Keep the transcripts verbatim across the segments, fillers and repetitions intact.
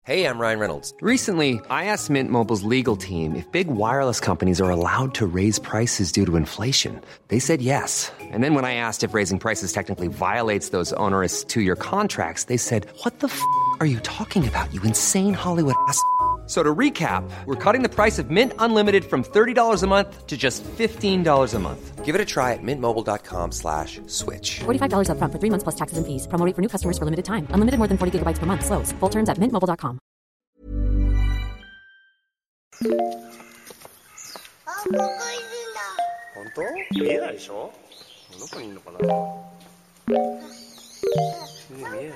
Hey, I'm Ryan Reynolds. Recently, I asked Mint Mobile's legal team if big wireless companies are allowed to raise prices due to inflation. They said yes. And then when I asked if raising prices technically violates those onerous two-year contracts, they said, what the f*** are you talking about, you insane Hollywood ass f- So to recap, we're cutting the price of Mint Unlimited from thirty dollars a month to just fifteen dollars a month. Give it a try at mintmobile.com slash switch. forty-five dollars up front for three months plus taxes and fees. Promo rate for new customers for limited time. Unlimited more than forty gigabytes per month. Slows full terms at mint mobile dot com. あ、ここいるんだ。 本当？見えないでしょ？どこにいるのかな？見えないよ。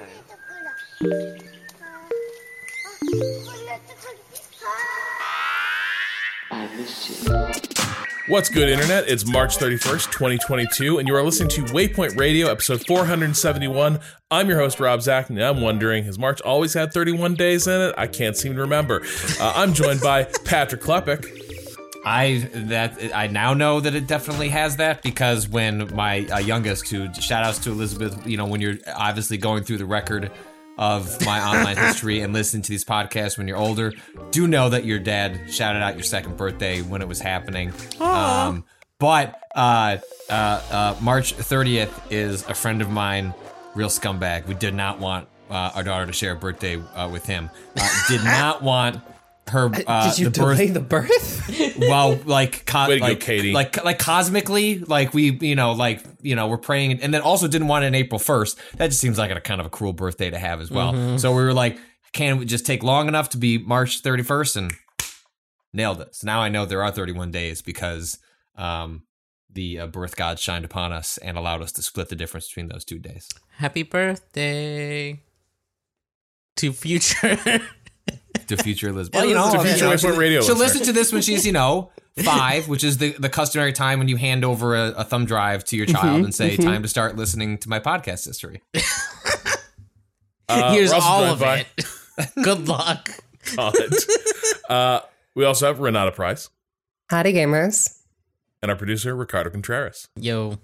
What's good, Internet? It's March thirty-first, twenty twenty-two, and you are listening to Waypoint Radio, episode four seventy-one. I'm your host, Rob Zach, and I'm wondering, has March always had thirty-one days in it? I can't seem to remember. Uh, I'm joined by Patrick Klepek. I that I now know that it definitely has that, because when my uh, youngest, who shout outs to Elizabeth, you know, when you're obviously going through the record of my online history and listening to these podcasts when you're older, do know that your dad shouted out your second birthday when it was happening. Um, but uh, uh, uh, March thirtieth is a friend of mine, real scumbag. We did not want uh, our daughter to share a birthday uh, with him. Uh, did not want her. Uh, did you the delay birth- the birth? Well, like, co- Way to go, like, Katie. like, like cosmically, like we, you know, like, you know, we're praying, and then also didn't want it on April first. That just seems like a kind of a cruel birthday to have as well. Mm-hmm. So we were like, can we just take long enough to be March thirty-first, and nailed it. So now I know there are thirty-one days because um, the uh, birth gods shined upon us and allowed us to split the difference between those two days. Happy birthday to future. To future Elizabeth. Well, you know, to future Waypoint Radio She'll listener. listen to this when she's, you know, five, which is the, the customary time when you hand over a, a thumb drive to your child and say, time to start listening to my podcast history. Uh, Here's we're also all joined of by- it. Good luck. God. Uh, we also have Renata Price Howdy, gamers. and our producer, Ricardo Contreras. Yo.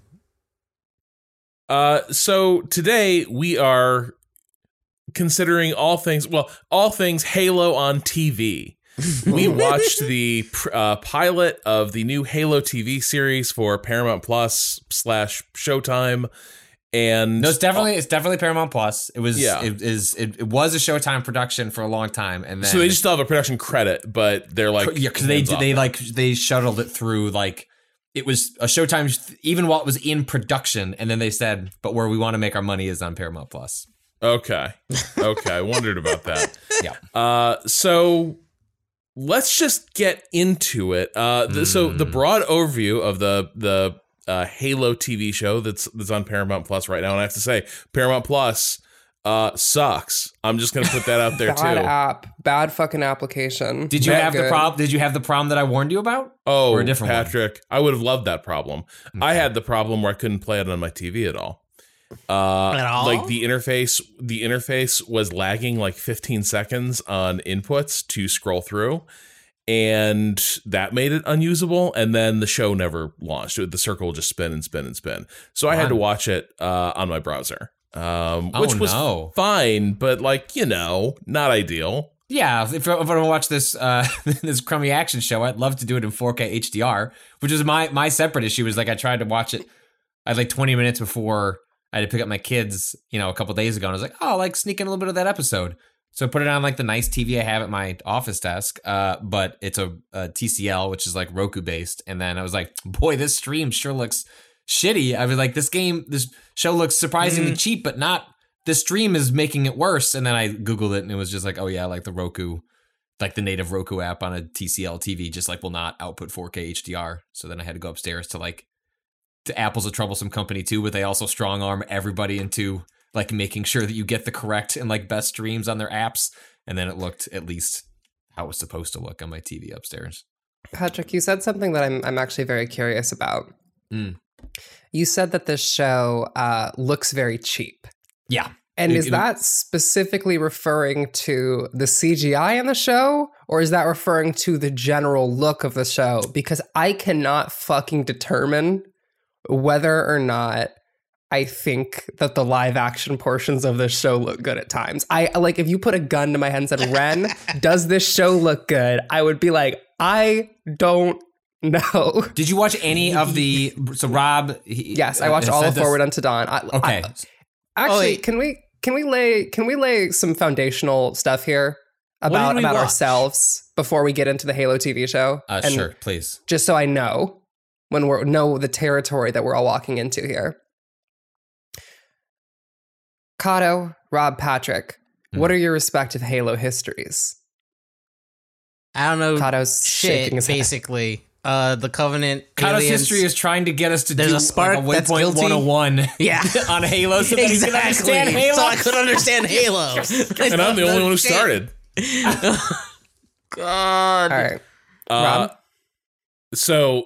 Uh, so today we are considering all things, well, all things Halo on T V. We watched the uh, pilot of the new Halo T V series for Paramount Plus slash Showtime, and No, it's definitely it's definitely Paramount Plus. It was Yeah. it is it, it was a Showtime production for a long time, and then so they just still have a production credit, but they're like, yeah, because they hands off they that. like they shuttled it through, like it was a Showtime even while it was in production, and then they said, but where we want to make our money is on Paramount Plus. Okay, okay, I wondered about that. Yeah. Uh, so let's just get into it. Uh, the, So the broad overview of the the uh, Halo T V show that's that's on Paramount Plus right now, and I have to say, Paramount Plus uh, sucks. I'm just gonna put that out there Bad too. app. Bad fucking application. Did you Not have the good. problem? Did you have the problem that I warned you about? Oh, Or a different one? Patrick, I would have loved that problem. I had the problem where I couldn't play it on my T V at all. Uh, At all? Like the interface, the interface was lagging like fifteen seconds on inputs to scroll through, and that made it unusable. And then the show never launched. The circle would just spin and spin and spin. So I had to watch it uh, on my browser, um, Oh, which was no. fine, but like you know, not ideal. Yeah, if, if I want to watch this uh, this crummy action show, I'd love to do it in four K H D R, which was my my separate issue. Was like I tried to watch it, I had like twenty minutes before I had to pick up my kids, you know, a couple days ago, and I was like, oh, I'll like sneak in a little bit of that episode. So I put it on like the nice T V I have at my office desk, uh, but it's a, a T C L, which is like Roku based. And then I was like, boy, this stream sure looks shitty. I was like, this game, this show looks surprisingly Mm. cheap, but not. The stream is making it worse. And then I Googled it, and it was just like, oh yeah, like the Roku, like the native Roku app on a T C L T V just like will not output four K H D R. So then I had to go upstairs to like, to Apple's a troublesome company too, but they also strong arm everybody into like making sure that you get the correct and like best streams on their apps. And then it looked at least how it was supposed to look on my T V upstairs. Patrick, you said something that I'm I'm actually very curious about. Mm. You said that this show uh, looks very cheap. Yeah. And It- is it- that specifically referring to the C G I in the show, or is that referring to the general look of the show? Because I cannot fucking determine whether or not I think that the live action portions of this show look good at times. I like if you put a gun to my head and said, Ren, does this show look good? I would be like, I don't know. Did you watch any of the? So Rob, he, yes, I watched uh, all of this- Forward Unto Dawn. I, Okay, I, actually, Oh, wait. can we can we lay can we lay some foundational stuff here about did we about watch? ourselves before we get into the Halo T V show? uh, And sure, please. just so I know when we're know the territory that we're all walking into here. Kato, Rob, Patrick, Hmm. what are your respective Halo histories? I don't know Kato's shaking shit, his head. basically. Uh, the Covenant, Kato's aliens. history is trying to get us to There's do a spark like a that's Waypoint guilty. one oh one Yeah. on Halo so that he can understand Exactly. Halo. So I could understand Halo. And I'm the only one who Shit. started. God. All right. Uh, Rob? So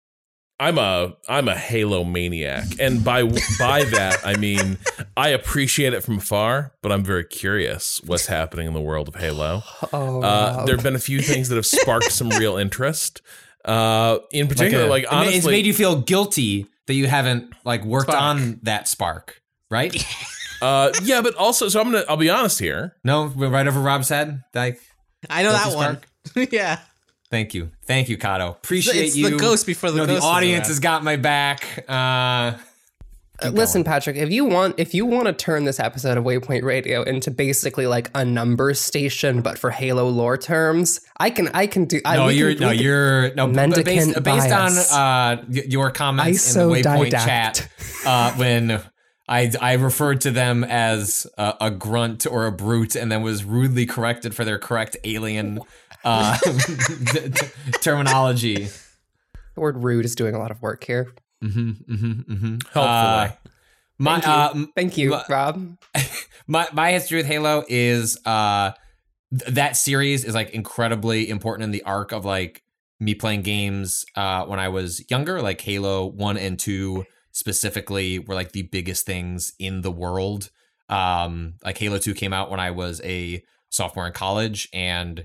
I'm a I'm a Halo maniac, and by by that I mean I appreciate it from afar, but I'm very curious what's happening in the world of Halo. Oh, Uh, Rob. there have been a few things that have sparked some real interest. Uh, in particular, a- like, it ma- honestly, it's made you feel guilty that you haven't like worked Spark. on that spark, right? uh, yeah, but also, so I'm gonna I'll be honest here. No, we're right over Rob's head. Like, I know Guilty that one. yeah. thank you, thank you, Kato. Appreciate It's you. the ghost before the You know, ghost the was audience around. has got my back. Uh, Uh, listen, Patrick, if you want if you want to turn this episode of Waypoint Radio into basically like a numbers station, but for Halo lore terms, I can I can do. I, no, we you're can, no, we can- you're no. but Mendicant based based on bias. uh, y- your comments in the Waypoint Isodidact. chat, uh, when I I referred to them as uh, a grunt or a brute, and then was rudely corrected for their correct alien uh, t- t- terminology. The word rude is doing a lot of work here. Mm-hmm, mm-hmm, mm-hmm. Helpfully. Uh, my Thank you, uh, m- Thank you my- Rob. my my history with Halo is uh th- that series is like incredibly important in the arc of like me playing games uh when I was younger. Like Halo one and two specifically were like the biggest things in the world. Um like Halo two came out when I was a sophomore in college, and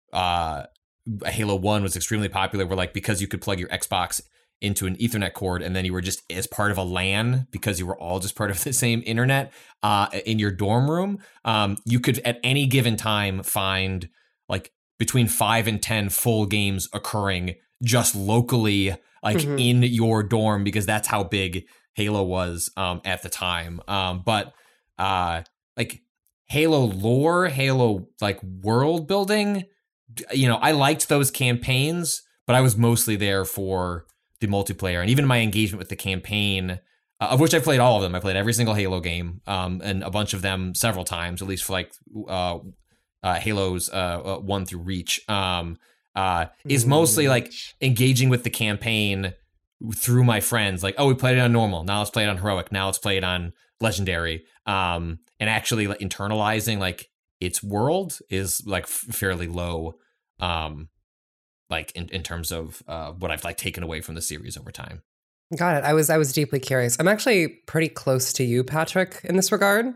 uh Halo one was extremely popular where like because you could plug your Xbox into an Ethernet cord, and then you were just as part of a LAN because you were all just part of the same internet uh, in your dorm room. Um, you could at any given time find like between five and ten full games occurring just locally, like Mhm. in your dorm, because that's how big Halo was um, at the time. Um, but uh, like Halo lore, Halo like world building, you know, I liked those campaigns, but I was mostly there for the multiplayer, and even my engagement with the campaign, uh, of which I played all of them. I played every single Halo game, um, and a bunch of them several times, at least for like uh, uh, Halos uh, uh, one through Reach. Um, uh, is mostly like engaging with the campaign through my friends. Like, oh, we played it on normal. Now let's play it on heroic. Now let's play it on legendary. Um, and actually like internalizing like its world is like f- fairly low. Um, like in, in terms of uh, what I've like taken away from the series over time. Got it. I was I was deeply curious. I'm actually pretty close to you, Patrick, in this regard.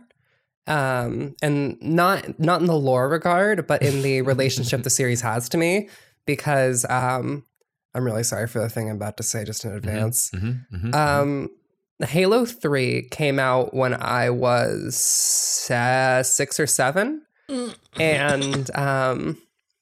Um, and not not in the lore regard, but in the relationship the series has to me, because um, I'm really sorry for the thing I'm about to say just in advance. Mm-hmm, mm-hmm, Um, Halo three came out when I was uh, six or seven, and um,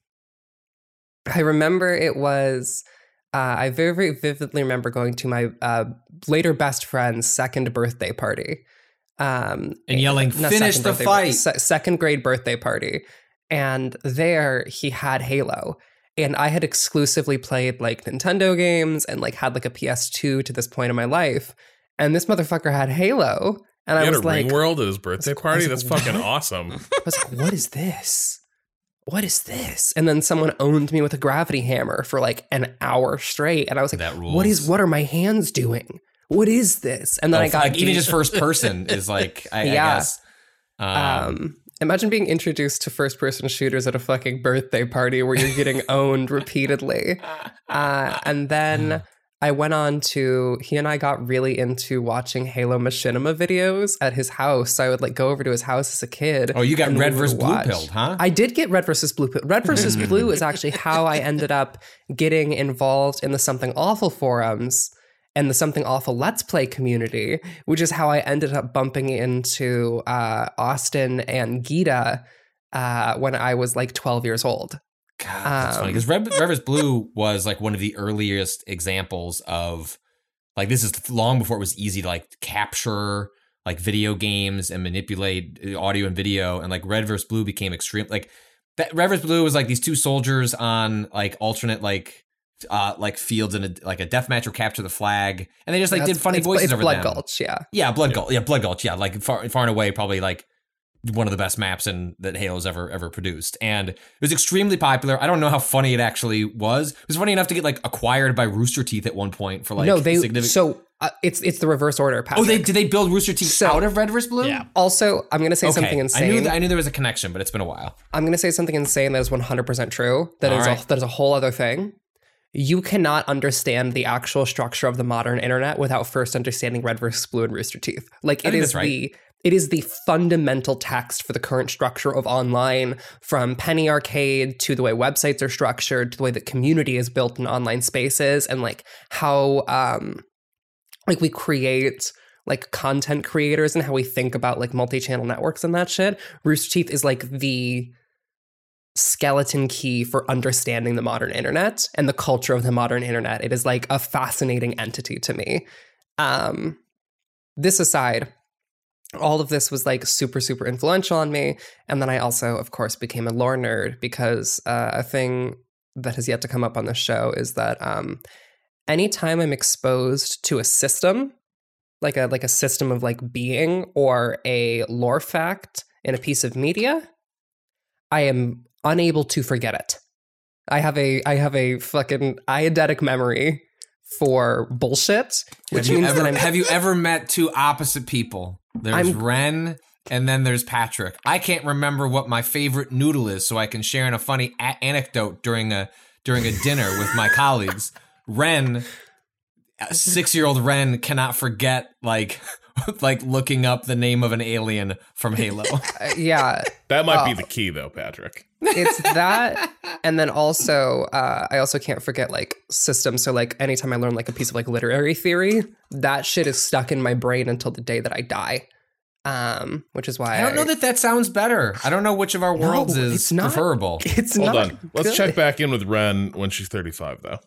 I remember it was. Uh, I very, very vividly remember going to my uh, later best friend's second birthday party. Um, And yelling, not "Finish second the birthday, fight!" se- second grade birthday party. And there he had Halo. And I had exclusively played like Nintendo games and like had like a P S two to this point in my life. And this motherfucker had Halo. And He I had was a like, ring world at his birthday I was party. like, That's fucking what? awesome. I was like, what is this? What is this? And then someone owned me with a gravity hammer for like an hour straight. And I was like, That what is, rules. what are my hands doing? What is this? And then Oh, I got like even deep- just first person is like I, Yeah. I guess. Um, Um, imagine being introduced to first person shooters at a fucking birthday party where you're getting owned repeatedly. Uh, and then I went on to, he and I got really into watching Halo Machinima videos at his house. So I would like go over to his house as a kid. oh, you got and red we would versus blue watch. pilled, huh? I did get red versus blue pill. Red versus blue is actually how I ended up getting involved in the Something Awful forums and the Something Awful Let's Play community, which is how I ended up bumping into uh, Austin and Gita uh, when I was like twelve years old. God, that's Um, funny because Red, Red versus. Blue was like one of the earliest examples of like this is long before it was easy to like capture like video games and manipulate audio and video, and like Red versus. Blue became extreme. Like that Red versus. Blue was like these two soldiers on like alternate like uh like fields in a like a deathmatch or capture the flag, and they just like That's- did funny it's, voices it's over Blood them. Gulch, yeah. Yeah, Blood Gulch. Yeah, Blood Gulch. Yeah, like far far and away, probably like one of the best maps in that Halo's ever ever produced, and it was extremely popular. I don't know how funny it actually was. It was funny enough to get like acquired by Rooster Teeth at one point for like no, they significant. so uh, it's it's the reverse order. Patrick. Oh, they did they build Rooster Teeth So- out of Red versus. Blue? Yeah. Also, I'm going to say Okay, something I insane. knew th- I knew there was a connection, but it's been a while. I'm going to say something insane that is one hundred percent true. That All is right. a, that is a whole other thing. You cannot understand the actual structure of the modern internet without first understanding Red versus. Blue and Rooster Teeth. Like I it think is that's right. the it is the fundamental text for the current structure of online, from Penny Arcade to the way websites are structured to the way that community is built in online spaces, and like how um like we create like content creators and how we think about like multi-channel networks and that shit. Rooster Teeth is like the skeleton key for understanding the modern internet and the culture of the modern internet. It is like a fascinating entity to me. Um, this aside, all of this was like super, super influential on me. And then I also, of course, became a lore nerd because uh, a thing that has yet to come up on this show is that um, anytime I'm exposed to a system, like a like a system of like being or a lore fact in a piece of media, I am unable to forget it. I have a I have a fucking eidetic memory for bullshit, which have you means ever that I'm have you ever met two opposite people? There's I'm- Ren and then there's Patrick. I can't remember what my favorite noodle is, so I can share in a funny a- anecdote during a during a dinner with my colleagues. Ren, six-year-old Ren cannot forget like like looking up the name of an alien from Halo. uh, yeah. That might be Oh. the key, though, Patrick. It's that, and then also uh, I also can't forget like systems. So like anytime I learn like a piece of like literary theory, that shit is stuck in my brain until the day that I die. Um, which is why I don't know that that sounds better. I don't know which of our No, worlds is it's not. preferable. It's Hold not. on. Let's good. check back in with Ren when she's thirty-five, though.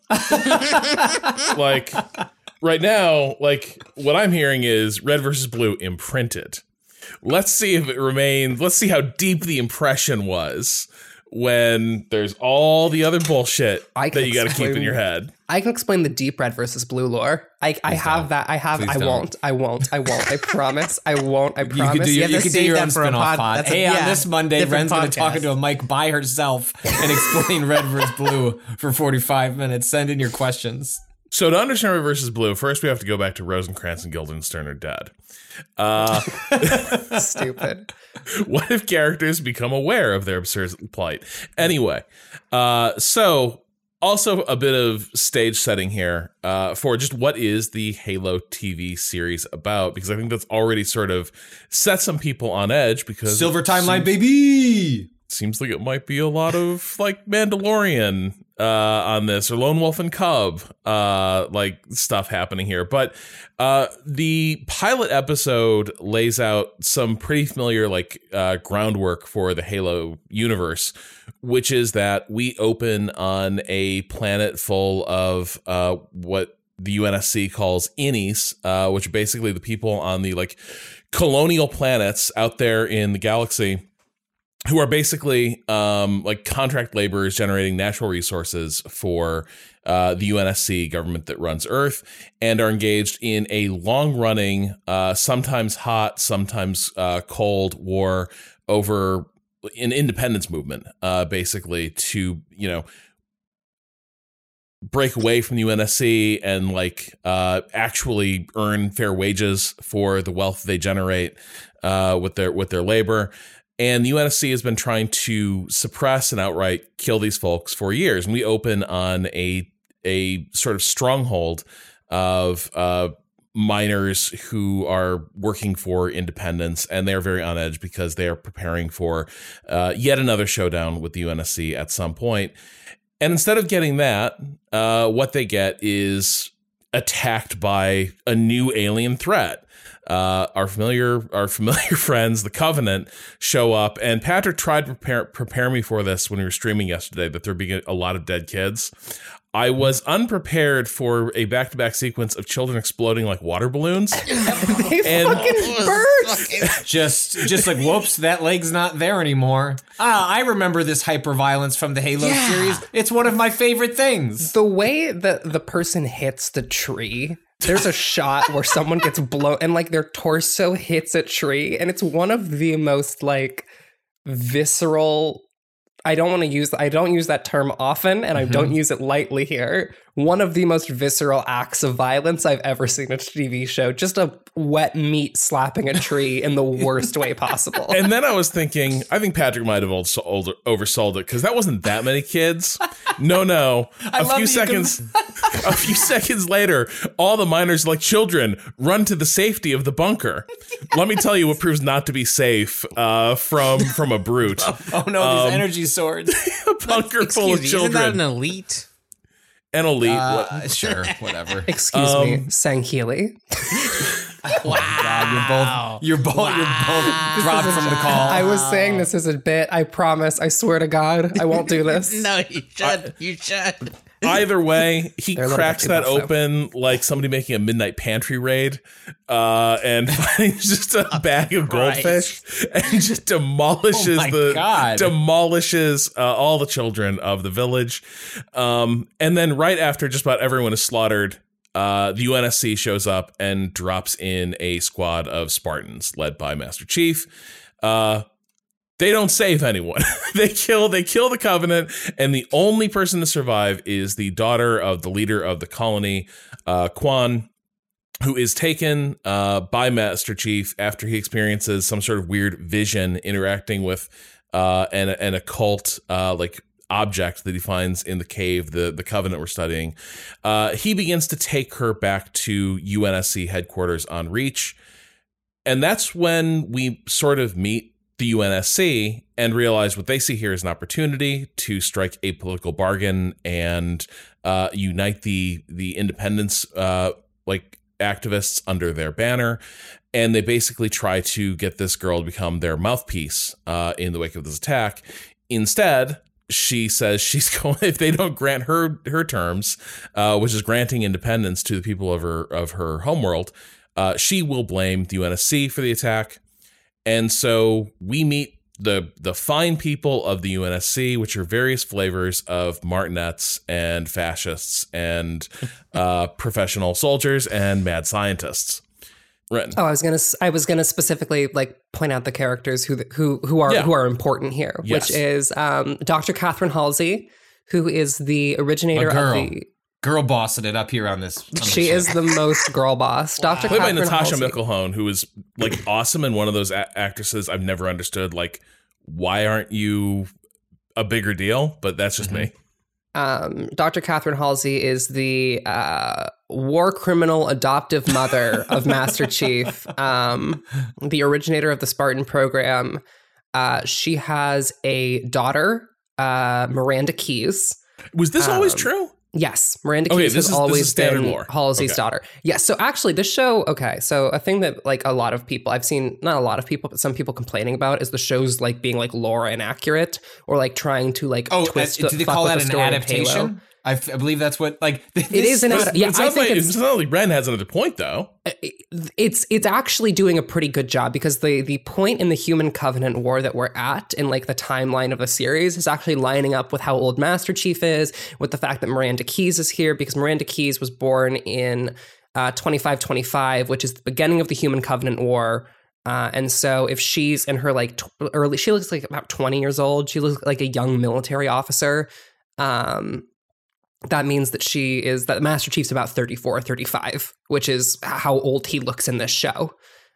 Like, right now, like, what I'm hearing is Red versus. Blue imprinted. Let's see if it remains. Let's see how deep the impression was when there's all the other bullshit I that can you got to keep in explain- your head. I can explain the deep red versus blue lore. I, I have don't. that. I have. Please I don't. won't. I won't. I won't. I promise. I won't. I You promise. could do your, have you to could do save your that own for a spin-off pod- pod. that's a- Hey, yeah, on this Monday, different Ren's going to talk podcast. into a mic by herself and explain Red versus. Blue for forty-five minutes. Send in your questions. So to understand Red versus. Blue, first we have to go back to Rosencrantz and Guildenstern are dead. Uh, Stupid. what if characters become aware of their absurd plight? Anyway, uh, so also a bit of stage setting here uh, for just what is the Halo T V series about, because I think that's already sort of set some people on edge because Silver it timeline, seems, baby. seems like it might be a lot of like Mandalorian uh, on this, or Lone Wolf and Cub uh, like stuff happening here. But uh, the pilot episode lays out some pretty familiar like uh, groundwork for the Halo universe, which is that we open on a planet full of uh, what the U N S C calls innies, uh, which are basically the people on the like colonial planets out there in the galaxy, who are basically um, like contract laborers generating natural resources for uh, the U N S C government that runs Earth, and are engaged in a long-running, uh, sometimes hot, sometimes uh, cold war over an independence movement, uh, basically to, you know, break away from the U N S C and like uh, actually earn fair wages for the wealth they generate uh, with their with their labor. And the U N S C has been trying to suppress and outright kill these folks for years. And we open on a a sort of stronghold of uh, miners who are working for independence, and they're very on edge because they are preparing for uh, yet another showdown with the U N S C at some point. And instead of getting that, uh, what they get is attacked by a new alien threat. Uh, our familiar, our familiar friends, the Covenant, show up, and Patrick tried to prepare prepare me for this when we were streaming yesterday, that there'd be a lot of dead kids. I was unprepared for a back-to-back sequence of children exploding like water balloons. They And- fucking burst. Just, just like, whoops, that leg's not there anymore. Ah, I remember this hyper violence from the Halo Yeah. series. It's one of my favorite things. The way that the person hits the tree, there's a shot where someone gets blown and like their torso hits a tree, and it's one of the most like visceral. I don't want to use I don't use that term often, and I don't use it lightly here. One of the most visceral acts of violence I've ever seen in a T V show. Just a wet meat slapping a tree in the worst way possible. And then I was thinking, I think Patrick might have also older, oversold it, because that wasn't that many kids. No, no. I A love few that you can- seconds, a few seconds later, all the miners, like children, run to the safety of the bunker. Let me tell you what proves not to be safe uh, from from a brute. Oh no, Um, these energy swords. A bunker full Excuse of me, isn't that children. an elite? An elite. Uh, sure, whatever. Excuse me, Um, Sangheili. God, you're both, you're both, you're both dropped from the call. I was saying this as a bit. I promise. I swear to God, I won't do this. No, you should. you should. Either way, he They're a little cracks bit that too buff, though. open like somebody making a midnight pantry raid, uh, and finds just a bag of Christ. goldfish and just demolishes Oh my the God. demolishes uh, all the children of the village. Um, and then right after just about everyone is slaughtered, uh, the U N S C shows up and drops in a squad of Spartans led by Master Chief. Uh, They don't save anyone. they kill they kill the Covenant, and the only person to survive is the daughter of the leader of the colony, uh, Quan, who is taken uh, by Master Chief after he experiences some sort of weird vision interacting with uh, an, an occult uh, like object that he finds in the cave the, the Covenant were studying. Uh, he begins to take her back to U N S C headquarters on Reach, and that's when we sort of meet the U N S C and realize what they see here is an opportunity to strike a political bargain and uh, unite the the independence uh, like activists under their banner. And they basically try to get this girl to become their mouthpiece uh, in the wake of this attack. Instead, she says she's going, if they don't grant her her terms, uh, which is granting independence to the people of her of her homeworld, uh, she will blame the U N S C for the attack. And so we meet the the fine people of the U N S C, which are various flavors of martinets and fascists and uh, professional soldiers and mad scientists. Renton. Oh, I was gonna. s- I was gonna specifically like point out the characters who who who are Yeah. who are important here, Yes. which is um, Doctor Catherine Halsey, who is the originator A girl. of the. Girl bossing it up here on this. on this She show. is the most girl boss. Doctor Played by Catherine Natasha Halsey. Micklehone, who is like awesome and one of those a- actresses I've never understood. Like, why aren't you a bigger deal? But that's just me. Um, Doctor Catherine Halsey is the uh, war criminal adoptive mother of Master Chief, um, the originator of the Spartan program. Uh, she has a daughter, uh, Miranda Keyes. Was this always Um, true? Yes, Miranda Okay, Keyes this has is- this always is standard been lore. Halsey's Okay. daughter. Yes, so actually this show, okay, so a thing that like a lot of people, I've seen, not a lot of people, but some people complaining about is the show's like being like lore inaccurate or like trying to like Oh, twist uh, the, do they fuck call with that the an story of adaptation? Halo. I, f- I believe that's what like It is an But- ad- but yeah, it I sounds think like, it's, it sounds like Ren has another point, though. it's it's actually doing a pretty good job because the the point in the Human Covenant War that we're at in like the timeline of the series is actually lining up with how old Master Chief is, with the fact that Miranda Keyes is here because Miranda Keyes was born in uh, twenty-five twenty-five, which is the beginning of the Human Covenant War. Uh, and so if she's in her like tw- early, she looks like about twenty years old. She looks like a young military officer. Um, that means that she is that Master Chief's about thirty-four, thirty-five, which is how old he looks in this show.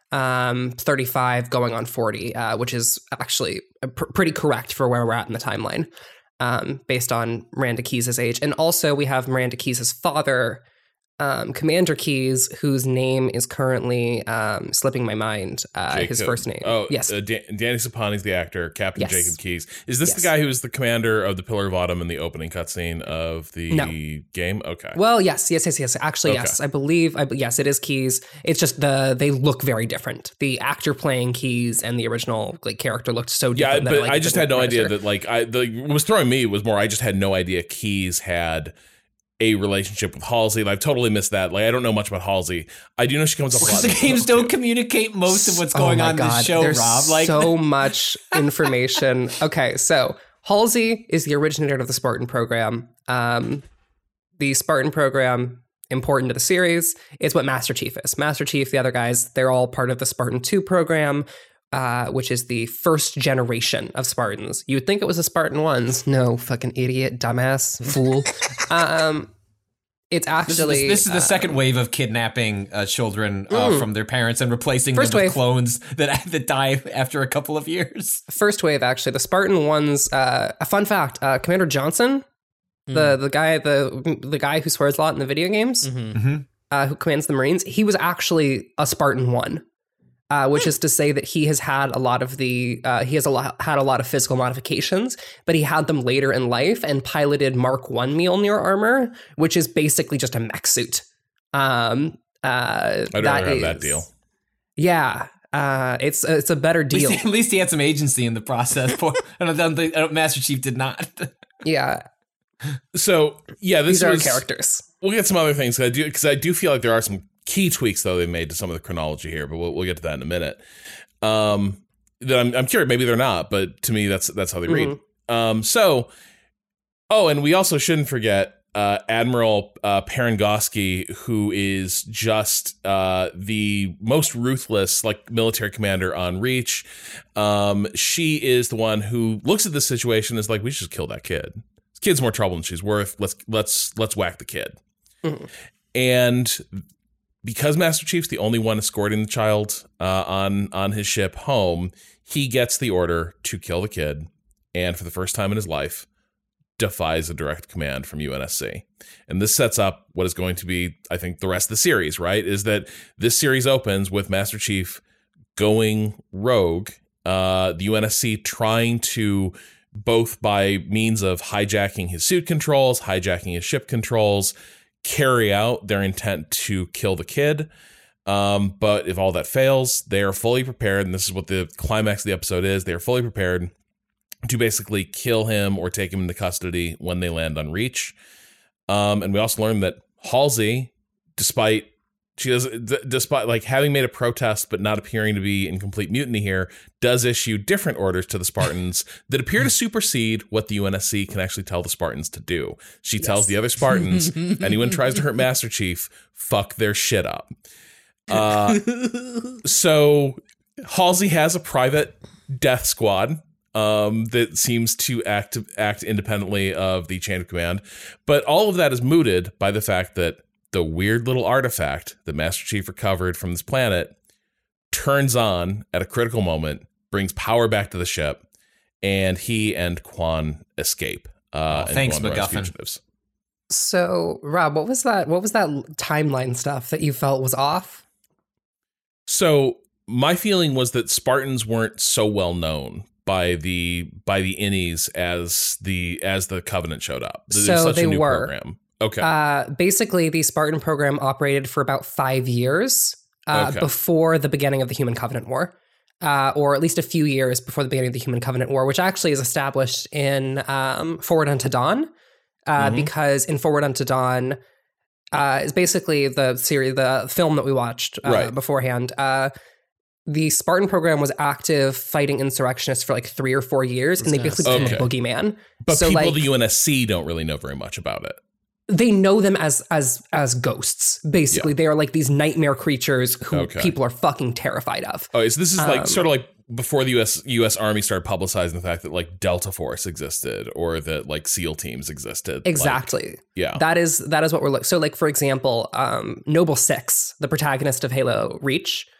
Um, thirty-five going on forty, uh, which is actually pr- pretty correct for where we're at in the timeline, um, based on Miranda Keyes' age. And also we have Miranda Keyes' father, um, Commander Keyes, whose name is currently um, slipping my mind. Uh, his first name. Oh, yes. Uh, Dan- Danny Sapani's the actor. Captain Yes. Jacob Keyes. Is this Yes. the guy who is the commander of the Pillar of Autumn in the opening cutscene of the No. game? Okay. Well, yes, yes, yes, yes. Actually, Okay. yes. I believe, I, yes, it is Keyes. It's just the they look very different. The actor playing Keyes and the original like character looked so Yeah, different. but that, like, I it just didn't had no idea register. that like I the what was throwing me was more I just had no idea Keyes had a relationship with Halsey. Like, I've totally missed that. Like, I don't know much about Halsey. I do know she comes up a lot. Because the in games too. don't communicate most of what's Oh going my on in God, this show, there's Rob. Like so much information. Okay, so Halsey is the originator of the Spartan program. Um, the Spartan program, important to the series, is what Master Chief is. Master Chief, the other guys, they're all part of the Spartan two program, uh, which is the first generation of Spartans. You would think it was the Spartan ones. No, fucking idiot, dumbass, fool. um, it's This, actually is, this is the uh, second wave of kidnapping uh, children uh, Mm. from their parents and replacing First them with wave. clones that that die after a couple of years. first wave. Actually, the Spartan ones. Uh, a fun fact: uh, Commander Johnson, the the guy the the guy who swears a lot in the video games, Mm-hmm. uh, who commands the Marines, he was actually a Spartan one, uh, which is to say that he has had a lot of the uh, he has a lot had a lot of physical modifications, but he had them later in life and piloted Mark One Mjolnir armor, which is basically just a mech suit. Um, uh, I'd rather have that is- deal. Yeah. Uh, it's it's a better At least, deal. at least he had some agency in the process. Poor, I don't, I don't think I don't- Master Chief did not. Yeah, So yeah, this these are our was, characters. We'll get some other things. 'Cause I do because I do feel like there are some key tweaks though they made to some of the chronology here, but we'll, we'll get to that in a minute. Um, that I'm, I'm curious. Maybe they're not, but to me, that's that's how they read. Um, so, oh, and we also shouldn't forget uh, Admiral uh, Parangosky, who is just uh, the most ruthless, like military commander on Reach. Um, she is the one who looks at this situation and is like, we should just kill that kid. This kid's more trouble than she's worth. Let's let's let's whack the kid. Mm-hmm. And because Master Chief's the only one escorting the child uh, on on his ship home, he gets the order to kill the kid, and for the first time in his life, defies a direct command from U N S C. And this sets up what is going to be, I think, the rest of the series, right? Is that this series opens with Master Chief going rogue, uh, the U N S C trying to, both by means of hijacking his suit controls, hijacking his ship controls, carry out their intent to kill the kid. Um, but if all that fails, they are fully prepared, and this is what the climax of the episode is, they are fully prepared to basically kill him or take him into custody when they land on Reach. Um, and we also learned that Halsey, despite she does, d- despite like having made a protest but not appearing to be in complete mutiny here, does issue different orders to the Spartans that appear to supersede what the U N S C can actually tell the Spartans to do. She tells the other Spartans, anyone tries to hurt Master Chief, fuck their shit up. Uh, so Halsey has a private death squad um, that seems to act act independently of the chain of command. But all of that is mooted by the fact that the weird little artifact that Master Chief recovered from this planet turns on at a critical moment, brings power back to the ship, and he and Quan escape. Uh, Oh, and thanks, go on the run as MacGuffin. fugitives. So, Rob, what was that? What was that timeline stuff that you felt was off? So my feeling was that Spartans weren't so well known by the by the innies as the as the Covenant showed up. It was So such they a new were. program. Okay. Uh, basically, the Spartan program operated for about five years uh, Okay. before the beginning of the Human Covenant War, uh, or at least a few years before the beginning of the Human Covenant War, which actually is established in um, Forward Unto Dawn, uh, Mhm. because in Forward Unto Dawn uh, is basically the series, the film that we watched uh, Right. beforehand. Uh, the Spartan program was active fighting insurrectionists for like three or four years, and they gonna basically became say. a boogeyman. but so, people like, of the U N S C don't really know very much about it. they know them as as as ghosts. Basically, Yeah. they are like these nightmare creatures who Okay. people are fucking terrified of. Oh, so this is like Um, sort of like before the U S U S Army started publicizing the fact that like Delta Force existed or that like SEAL teams existed. Like, Exactly. yeah. That is that is what we're looking. So, like for example, um, Noble Six, the protagonist of Halo Reach,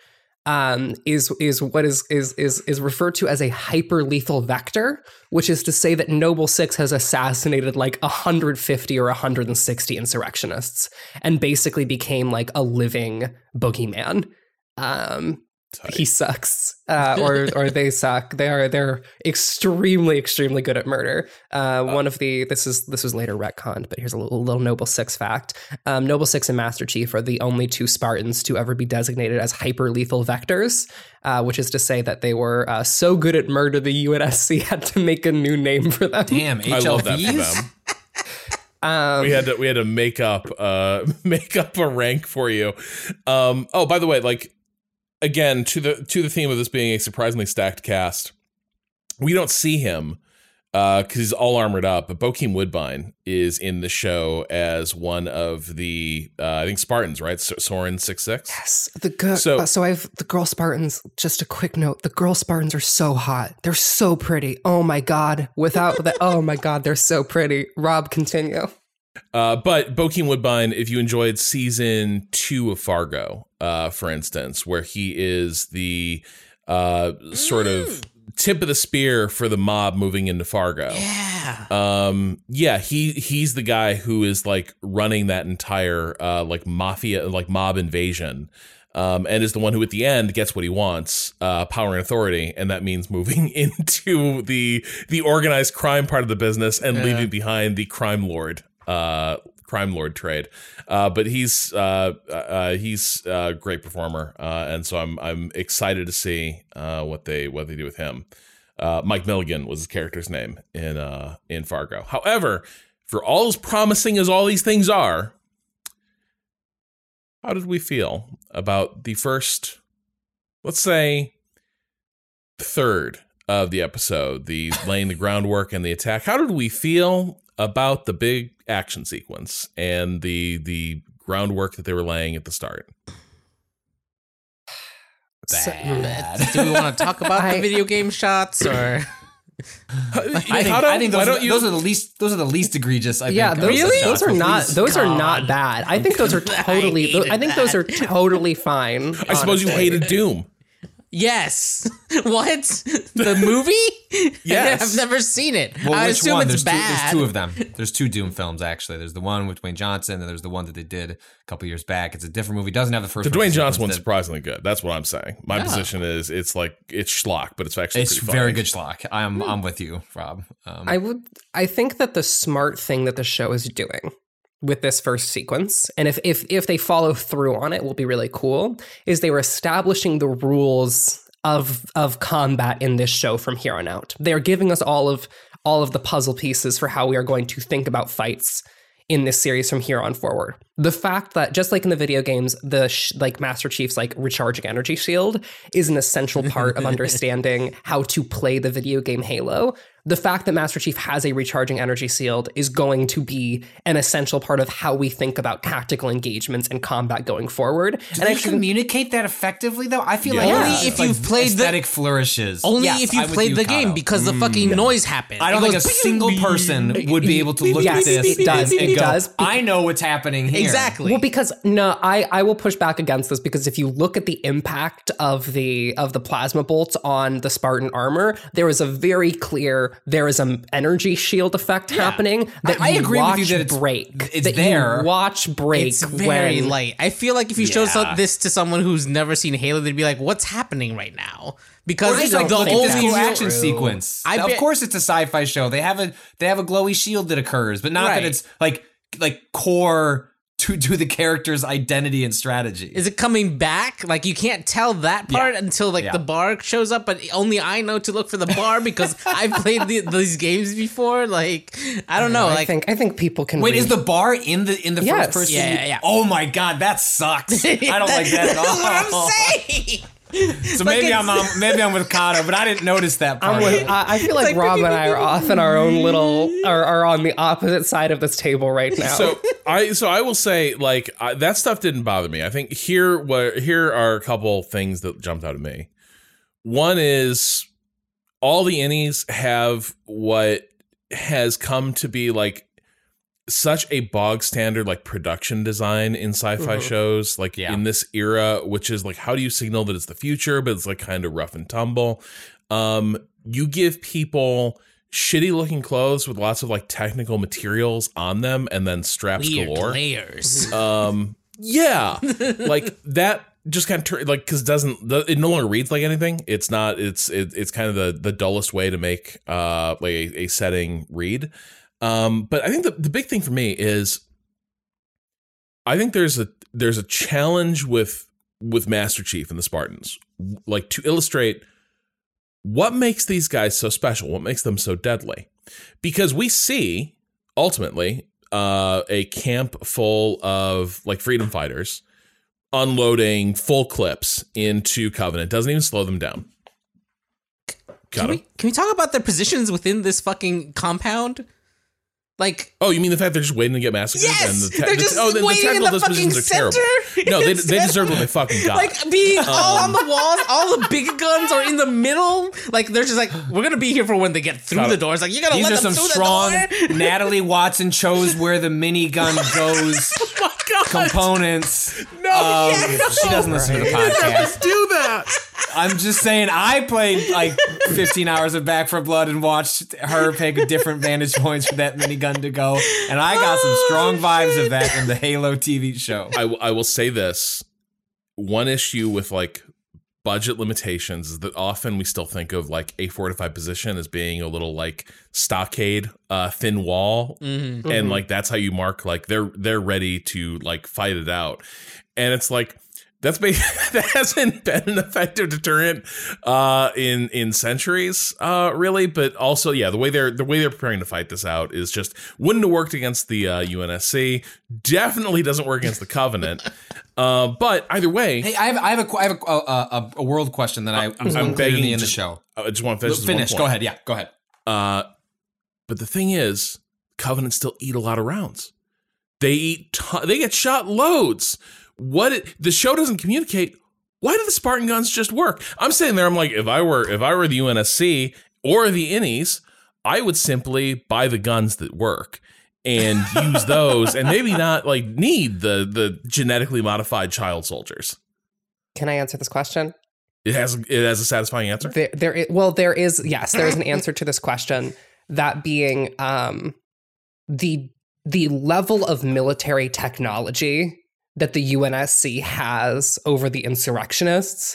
um, is is what is is is is referred to as a hyperlethal vector, which is to say that Noble Six has assassinated like one hundred fifty or one hundred sixty insurrectionists and basically became like a living boogeyman. Um, he sucks, uh, or or they suck. They are they're extremely extremely good at murder. Uh, one of the this is this was later retconned, but here's a little, little Noble Six fact. Um, Noble Six and Master Chief are the only two Spartans to ever be designated as hyper lethal vectors, uh, which is to say that they were uh, so good at murder the U N S C had to make a new name for them. Damn, I love that for them. Um, we had to we had to make up uh, make up a rank for you. Um, oh, by the way, like. Again, to the to the theme of this being a surprisingly stacked cast, we don't see him because uh, he's all armored up. But Bokeem Woodbine is in the show as one of the uh, I think Spartans, right? S- Soren six six. Yes, the girl. So, uh, so I've the girl Spartans. Just a quick note: the girl Spartans are so hot. They're so pretty. Oh my god! Without the oh my god, they're so pretty. Rob, continue. Uh, but Bokeem Woodbine, if you enjoyed season two of Fargo, uh, for instance, where he is the uh, sort of tip of the spear for the mob moving into Fargo. Yeah. Um, yeah, he he's the guy who is like running that entire uh, like mafia, like mob invasion. Um, and is the one who at the end gets what he wants, uh, power and authority. And that means moving into the the organized crime part of the business and yeah. leaving behind the crime lord. Uh, crime lord trade, uh, but he's uh, uh, he's a great performer, uh, and so I'm I'm excited to see uh, what they what they do with him. Uh, Mike Milligan was his character's name in uh, in Fargo. However, for all as promising as all these things are, how did we feel about the first, let's say, third of the episode, the laying the groundwork and the attack? How did we feel about the big action sequence and the the groundwork that they were laying at the start? Bad. Do we want to talk about I, the video game shots or? I think, I think those, are, you, those are the least those are the least egregious. I yeah, think, those, really? those are not Please those God. are not bad. I think those are totally. I, I think that. those are totally fine. I suppose you hated Doom. Yes. What? The movie? Yes. I've never seen it. Well, I which assume one? it's There's two, bad. there's two of them. There's two Doom films, actually. There's the one with Dwayne Johnson, and there's the one that they did a couple years back. It's a different movie. It doesn't have the first The Dwayne Johnson one's that, surprisingly good. That's what I'm saying. My Yeah. position is it's like, it's schlock, but it's actually It's pretty funny. very good schlock. I'm I'm with you, Rob. Um, I would. I think that the smart thing that the show is doing with this first sequence, and if if if they follow through on it, will be really cool. Is they were establishing the rules of of combat in this show from here on out. They're giving us all of all of the puzzle pieces for how we are going to think about fights in this series from here on forward. The fact that just like in the video games, the sh- like Master Chief's like recharging energy shield is an essential part of understanding how to play the video game Halo. The fact that Master Chief has a recharging energy shield is going to be an essential part of how we think about tactical engagements and combat going forward. Do and they I think, communicate that effectively though? I feel Yeah. like Only it's if like you've played the- aesthetic flourishes. Only Yes, if you've I'm with played you, the game Kato. because the fucking noise happened. I don't It think a goes, single person would be able to look Yes, at this it does, and, and it go, does. I know what's happening here. Exactly. well, because no, I, I will push back against this because if you look at the impact of the of the plasma bolts on the Spartan armor, there is a very clear there is an energy shield effect happening that I- I you agree with watch you that it's- break. it's that there. You watch break. It's very when, light. I feel like if you showed Yeah. some- this to someone who's never seen Halo, they'd be like, "What's happening right now?" Because Or just the like look at only this cool real- action sequence. I of bet- course, it's a sci-fi show. They have a they have a glowy shield that occurs, but not Right. that it's like like core to to the character's identity and strategy. Is it coming back? Like you can't tell that part Yeah. until like Yeah. the bar shows up, but only I know to look for the bar because I've played the, these games before. Like I don't know. I Like think I think people can Wait, read- is the bar in the in the Yes. first person? Yeah, yeah, yeah. Oh my god, that sucks. I don't like that at all. That's what I'm saying. So Like maybe it's- I'm on, maybe I'm with Kato, but I didn't notice that part. I'm with, I I feel like, Rob and I are off in our own little are, are on the opposite side of this table right now. So I so I will say like I, that stuff didn't bother me. I think here where here are a couple things that jumped out at me. One is all the innies have what has come to be like such a bog standard like production design in sci-fi Mhm. shows, like Yeah. in this era, which is like, how do you signal that it's the future, but it's like kind of rough and tumble. Um, you give people shitty looking clothes with lots of like technical materials on them and then straps Weird galore. layers. Um, yeah, like that just kind of tur- like because it doesn't it no longer reads like anything. It's not. It's it, it's kind of the the dullest way to make uh like a, a setting read. Um, but I think the the big thing for me is I think there's a there's a challenge with with Master Chief and the Spartans, like to illustrate what makes these guys so special, what makes them so deadly, because we see ultimately uh, a camp full of like freedom fighters unloading full clips into Covenant. Doesn't even slow them down. Got Can him. we, can we talk about their positions within this fucking compound? Like, Oh, you mean the fact they're just waiting to get massacred? yes, and the te- they're the- just oh, the, the waiting in technical the fucking dispositions are center. terrible. No, they they deserve what they fucking got. like being all on the walls, all the big guns are in the middle. Like they're just like, we're gonna be here for when they get through Got the it. doors. Like you're gonna These let are them some through strong. the door. Natalie Watson chose where the minigun goes. oh my god! Components. No, Um, yeah, no. She doesn't listen to the podcast. do that. I'm just saying, I played like fifteen hours of Back for Blood and watched her pick different vantage points for that minigun to go, and I got some strong vibes of that in the Halo T V show. I, w- I will say this. One issue with like budget limitations is that often we still think of like a fortified position as being a little like stockade, uh, thin wall, Mm-hmm. and like that's how you mark like they're they're ready to like fight it out, and it's like. That's been, that hasn't been an effective deterrent uh, in in centuries, uh, really. But also, yeah, the way they're the way they're preparing to fight this out is just wouldn't have worked against the uh, U N S C. Definitely doesn't work against the Covenant. Uh, but either way, Hey, I have I have a qu- I have a, a, a, a world question that I was I'm unclear to begging me in the just- show. I just want to finish. this one Finish. point. Go ahead. Yeah. Go ahead. Uh, but the thing is, Covenant still eat a lot of rounds. They eat. Ton- they get shot loads. What it, the show doesn't communicate. Why do the Spartan guns just work? I'm sitting there. I'm like, if I were if I were the U N S C or the Innies, I would simply buy the guns that work and use those, and maybe not like need the the genetically modified child soldiers. Can I answer this question? It has it has a satisfying answer. There, there is, well, there is, yes, there is an answer to this question. That being um, the the level of military technology that the U N S C has over the insurrectionists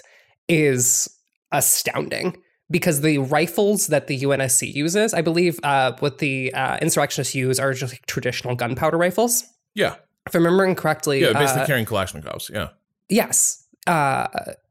is astounding. Because the rifles that the U N S C uses, I believe, uh, what the uh, insurrectionists use are just like traditional gunpowder rifles. Yeah, If I'm remembering correctly, yeah, basically uh, carrying Kalashnikovs. Yeah, yes. Uh,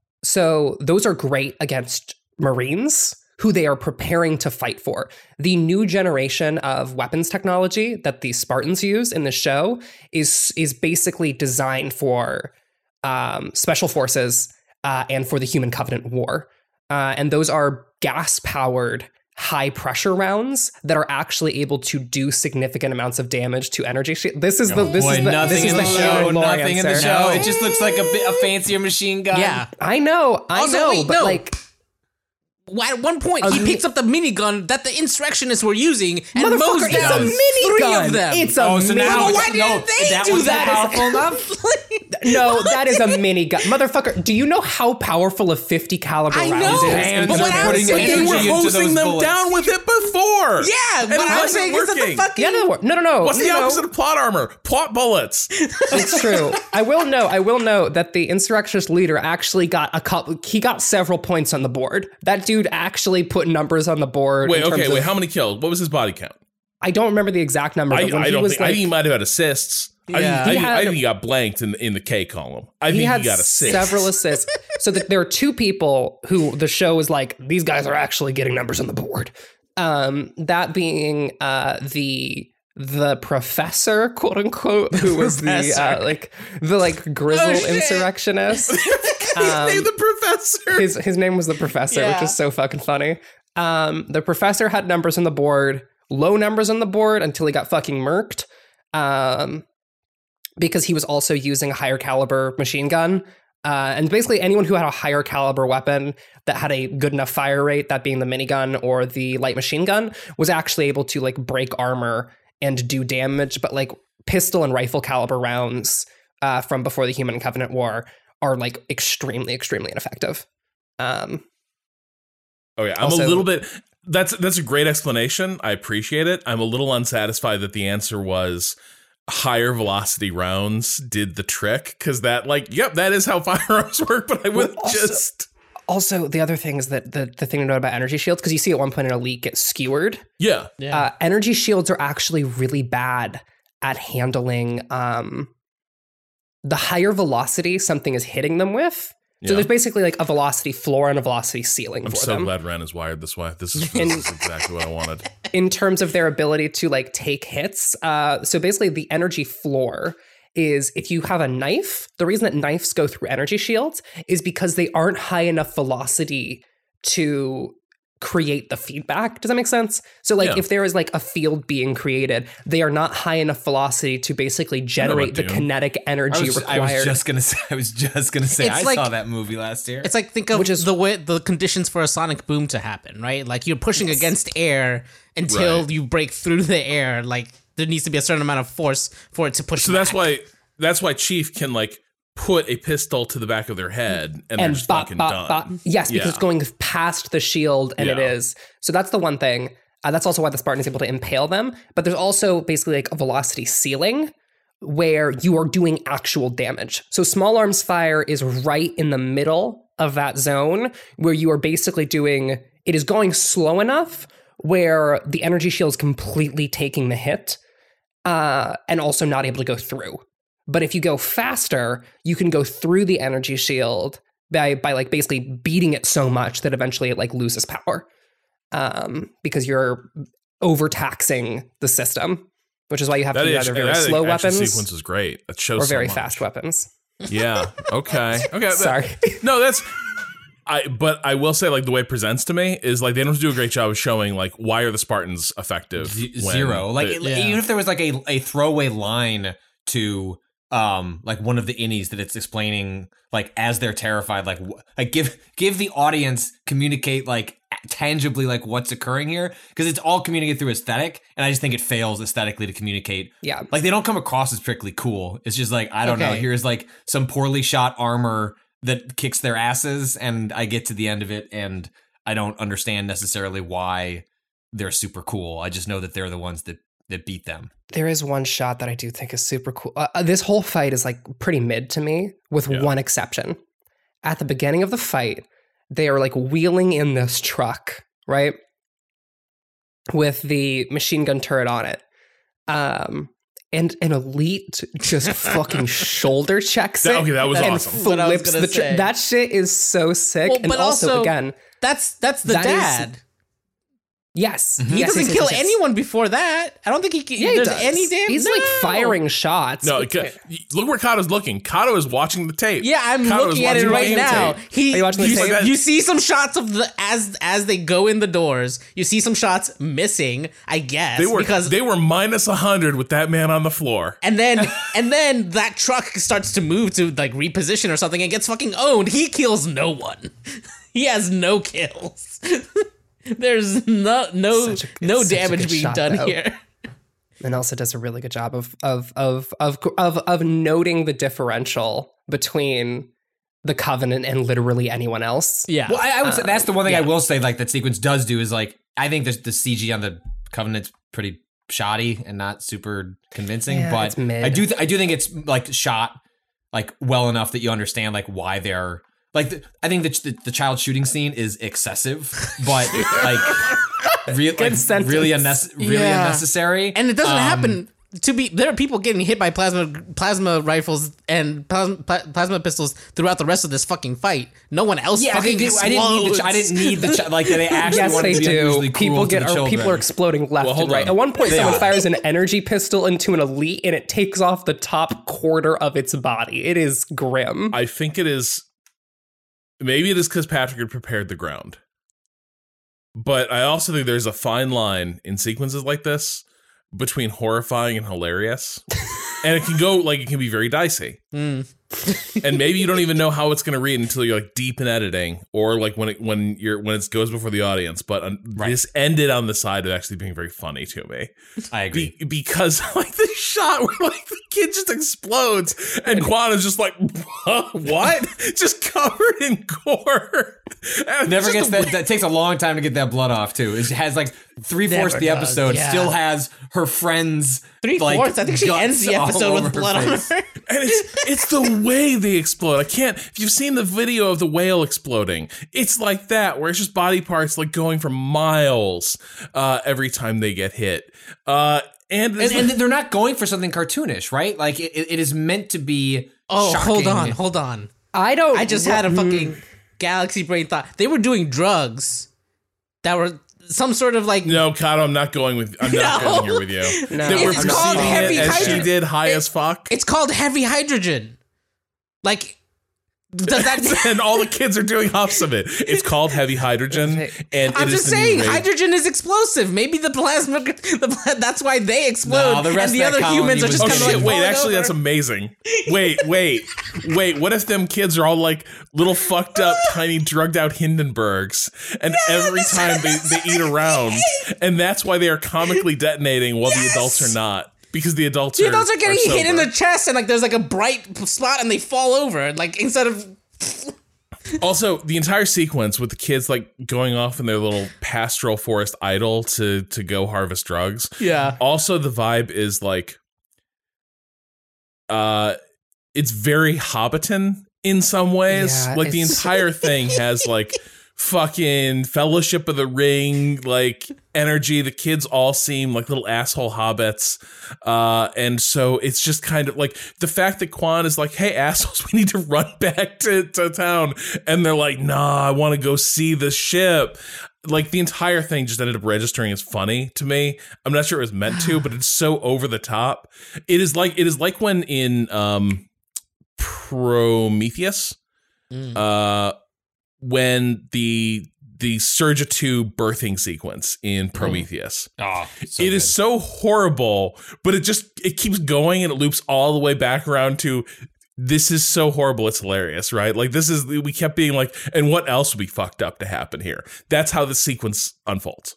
so those are great against Marines who they are preparing to fight for. The new generation of weapons technology that the Spartans use in the show is is basically designed for um, special forces uh, and for the Human Covenant War. Uh, and those are gas-powered, high-pressure rounds that are actually able to do significant amounts of damage to energy. Sh- this is the this Boy, is the, nothing this is in the the show. lore Nothing in the answer. show. It just looks like a bit a fancier machine gun. Yeah. I know, I Also, know, wait, but no. like, At one point, he A picks up the minigun that the insurrectionists were using and mows motherfucker, it's down a three minigun. of them. It's a Oh, so now mini- Why it's- no, didn't they that do wasn't that? powerful enough. no, that is a minigun, motherfucker. Do you know how powerful a fifty caliber I round know, is? and but they're what I'm putting saying, they energy were into hosing those them bullets. down with it before. Yeah, And what it I'm wasn't saying is that the working. fucking Yeah, no, no, no, no. What's the You know, opposite of plot armor? Plot bullets. It's true. I will know. I will know that the insurrectionist leader actually got a couple. He got several points on the board. That dude actually put numbers on the board. Wait, in terms okay, of- wait. How many kills? What was his body count? I don't remember the exact number. I, But when I he don't was think. I like, think he might have had assists. I, think, Yeah. I, He think, I had- think he got blanked in the, in the K column. I he think had he got assists. several assists. So that there are two people who the show is like, these guys are actually getting numbers on the board. Um, that being uh, the the professor, quote unquote, who was the Professor. uh, like the like grizzle Oh, shit. insurrectionist. He's Um, named the professor. his his name was the professor, Yeah. which is so fucking funny. Um, the professor had numbers on the board, low numbers on the board until he got fucking murked. Um, because he was also using a higher caliber machine gun. Uh, and basically anyone who had a higher caliber weapon that had a good enough fire rate, that being the minigun or the light machine gun, was actually able to like break armor and do damage, but like pistol and rifle caliber rounds uh, from before the Human and Covenant War are like extremely, extremely ineffective. Um, oh yeah, I'm also, a little bit. That's that's a great explanation. I appreciate it. I'm a little unsatisfied that the answer was higher velocity rounds did the trick, because that like, yep, that is how firearms work. But I would also, just. Also, the other thing is that the, the thing to note about energy shields, because you see at one point an elite get skewered. Yeah. Yeah. Uh, energy shields are actually really bad at handling um, the higher velocity something is hitting them with. So Yeah. there's basically like a velocity floor and a velocity ceiling I'm for so them. glad Ren is wired this way. This is, this is exactly what I wanted. In terms of their ability to like take hits. Uh, so basically the energy floor is if you have a knife, the reason that knives go through energy shields is because they aren't high enough velocity to create the feedback. Does that make sense? So like Yeah. if there is like a field being created, they are not high enough velocity to basically generate the Doom. kinetic I energy was, required. I was just gonna say. I was just gonna say. It's I like- saw that movie last year. It's like think of Which is- the way the conditions for a sonic boom to happen, right? Like you're pushing against air until Right. you break through the air. Like there needs to be a certain amount of force for it to push. So that's back. why that's why Chief can like put a pistol to the back of their head and, they're and just bop, fucking bop, bop. done. Yes, because Yeah. it's going past the shield, and it Yeah. is. So that's the one thing. Uh, that's also why the Spartan is able to impale them. But there's also basically like a velocity ceiling where you are doing actual damage. So small arms fire is right in the middle of that zone where you are basically doing, it is going slow enough where the energy shield is completely taking the hit uh, and also not able to go through. But if you go faster, you can go through the energy shield by by like basically beating it so much that eventually it like loses power, um, because you're overtaxing the system, which is why you have That to do is- either very that slow action weapons sequence is great. That shows or very so much. fast weapons. Yeah. Okay. Okay. that- Sorry. No, that's. I but I will say like the way it presents to me is like they don't do a great job of showing like why are the Spartans effective. Z- when zero. Like the- it- Yeah. even if there was like a, a throwaway line to um like one of the innies that it's explaining like as they're terrified, like wh- like give give the audience communicate like tangibly like what's occurring here, because it's all communicated through aesthetic, and I just think it fails aesthetically to communicate. Yeah. Like they don't come across as particularly cool. It's just like I don't know. Okay. Here's like some poorly shot armor that kicks their asses, and I get to the end of it, and I don't understand necessarily why they're super cool. I just know that they're the ones that that beat them. There is one shot that I do think is super cool. Uh, uh, this whole fight is like pretty mid to me, with Yeah. one exception. At the beginning of the fight, they are like wheeling in this truck, right? With the machine gun turret on it. Um, and an elite just fucking shoulder checks That- it. okay, that was and awesome. What I was flips gonna the tr- say. That shit is so sick. Well, and but also, also- again, That's that's the That is- dad. yes. He yes, doesn't yes, kill yes, yes. anyone before that. I don't think he. Can, Yeah, he there's does. any damn. He's no. like firing shots. No, okay, look where Kato's looking. Kato is watching the tape. Yeah, I'm Kato is looking at it watching right the now. tape. He, Are you watching the you, tape? see- you see some shots of the as as they go in the doors. You see some shots missing. I guess They were because they were minus a hundred with that man on the floor. and then and then that truck starts to move to like reposition or something and gets fucking owned. He kills no one. He has no kills. There's no no Such a- no it's such a damage good being shot, done though. here. And Elsa does a really good job of of of of of of noting the differential between the Covenant and literally anyone else. Yeah. Well, I, I would say that's the one thing I yeah. will say, like that sequence does do is like I think the the C G on the Covenant's pretty shoddy and not super convincing, Yeah, but it's mid. I do th- I do think it's like shot like well enough that you understand like why they're like the, I think the, the the child shooting scene is excessive, but like, re- like sentence. really unnecess- really Yeah. unnecessary, And it doesn't Um, happen to be. There are people getting hit by plasma plasma rifles and plasma, pla- plasma pistols throughout the rest of this fucking fight. No one else Yeah, I, fucking think they- I didn't need the. explodes. Ch- I didn't need the. Ch- like they actually Yes, wanted they to be do. unusually cruel People to get the or children. people are exploding left Well, and hold right. on. At one point, They someone are. fires an energy pistol into an elite, and it takes off the top quarter of its body. It is grim. I think it is. Maybe it is because Patrick had prepared the ground. But I also think there's a fine line in sequences like this between horrifying and hilarious. And it can go, like, it can be very dicey. Mm. And maybe you don't even know how it's going to read until you're like deep in editing, or like when it when you're when it goes before the audience. But um, Right. this ended on the side of actually being very funny to me. I agree. Be- because like the shot where like the kid just explodes and Quan is just like, what? Just covered in gore. And Never it's gets just that. the- That takes a long time to get that blood off too. It has like three fourths of the Never does, episode yeah. still has her friends. Three like, fourths. I think she guts ends the all episode over with blood on face. her. And it's it's the way they explode. I can't. If you've seen the video of the whale exploding, it's like that, where it's just body parts like going for miles uh, every time they get hit. Uh, and, And, and they're not going for something cartoonish, right? Like it, it is meant to be. Oh, hold shocking. on, hold on. I don't. I just had a fucking galaxy brain thought. They were doing drugs that were some sort of like. no, Kato, I'm not going with. I'm not No. going here with you. No. They were It's called perceiving heavy it as she hydrogen. did, high It- as fuck. It's called heavy hydrogen. Like, does that? And all the kids are doing huffs of it. It's called heavy hydrogen, and I'm it just is the new saying, rage. hydrogen is explosive. Maybe the plasma, the, pla- that's why they explode, No, the rest and the of that other humans colony are just Oh was kind of shit! like Wait, falling actually, over. that's amazing. Wait, wait, wait. What if them kids are all like little fucked up, tiny, drugged out Hindenburgs, and every time they, they eat around, and that's why they are comically detonating while the adults are not, because the adults The are adults are getting are hit in sober. the chest, and like there's like a bright spot, and they fall over. Like instead of Also, the entire sequence with the kids like going off in their little pastoral forest idol to to go harvest drugs. yeah, Also, the vibe is like, uh, it's very Hobbiton in some ways. Yeah, like the it's- entire thing has like fucking Fellowship of the Ring like energy. The kids all seem like little asshole hobbits, uh, and so it's just kind of like the fact that Quan is like, "Hey, assholes, we need to run back to, to town," and they're like, "Nah, I want to go see the ship." Like the entire thing just ended up registering as funny to me. I'm not sure it was meant to, but it's so over the top. It is like it is like when in um, Prometheus, Mm. uh, when the the Surge two birthing sequence in Prometheus. Oh, so It is good. so horrible, but it just it keeps going and it loops all the way back around to this is so horrible, it's hilarious, right? Like this is we kept being like, and what else would be fucked up to happen here? That's how the sequence unfolds.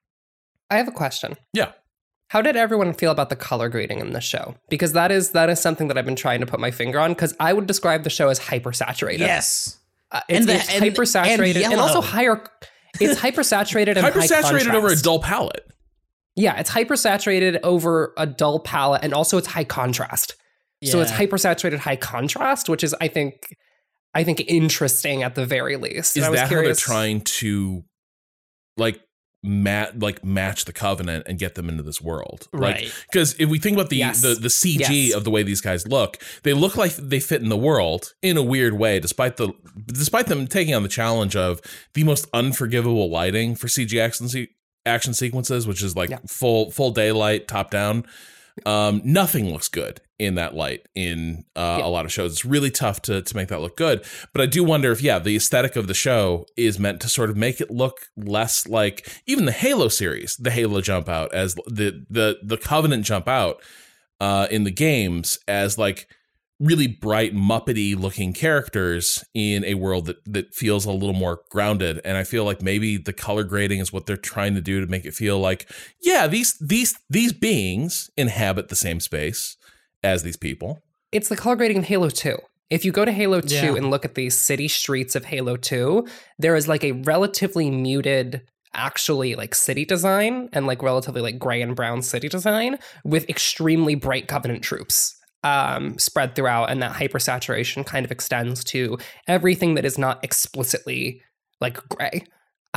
I have a question. Yeah. How did everyone feel about the color grading in the show? Because that is that is something that I've been trying to put my finger on. Because I would describe the show as hypersaturated. yes, Uh, it's, And the- it's and- hypersaturated and and, also yellow. higher. It's hypersaturated and high Hypersaturated over a contrast. dull palette. Yeah, it's hypersaturated over a dull palette, and also it's high contrast. So it's Yeah. hypersaturated high contrast, which is I think I think interesting at the very least. Is And I was that curious, how they're trying to like mat like match the Covenant and get them into this world? Right. Because if we think about the, Yes. the the C G Yes. of the way these guys look, they look like they fit in the world in a weird way, despite the despite them taking on the challenge of the most unforgivable lighting for C G action se- action sequences, which is like Yeah. full full daylight, top down. Um, nothing looks good in that light in uh, Yeah. a lot of shows. It's really tough to to make that look good. But I do wonder if, yeah, the aesthetic of the show is meant to sort of make it look less like even the Halo series, the Halo jump out as the the the Covenant jump out uh, in the games as like really bright Muppety looking characters in a world that that feels a little more grounded. And I feel like maybe the color grading is what they're trying to do to make it feel like, yeah, these these these beings inhabit the same space as these people. it's the color grading in Halo two. If you go to Halo two Yeah. and look at the city streets of Halo two, there is like a relatively muted actually like city design and like relatively like gray and brown city design with extremely bright Covenant troops um, spread throughout, and that hypersaturation kind of extends to everything that is not explicitly like gray.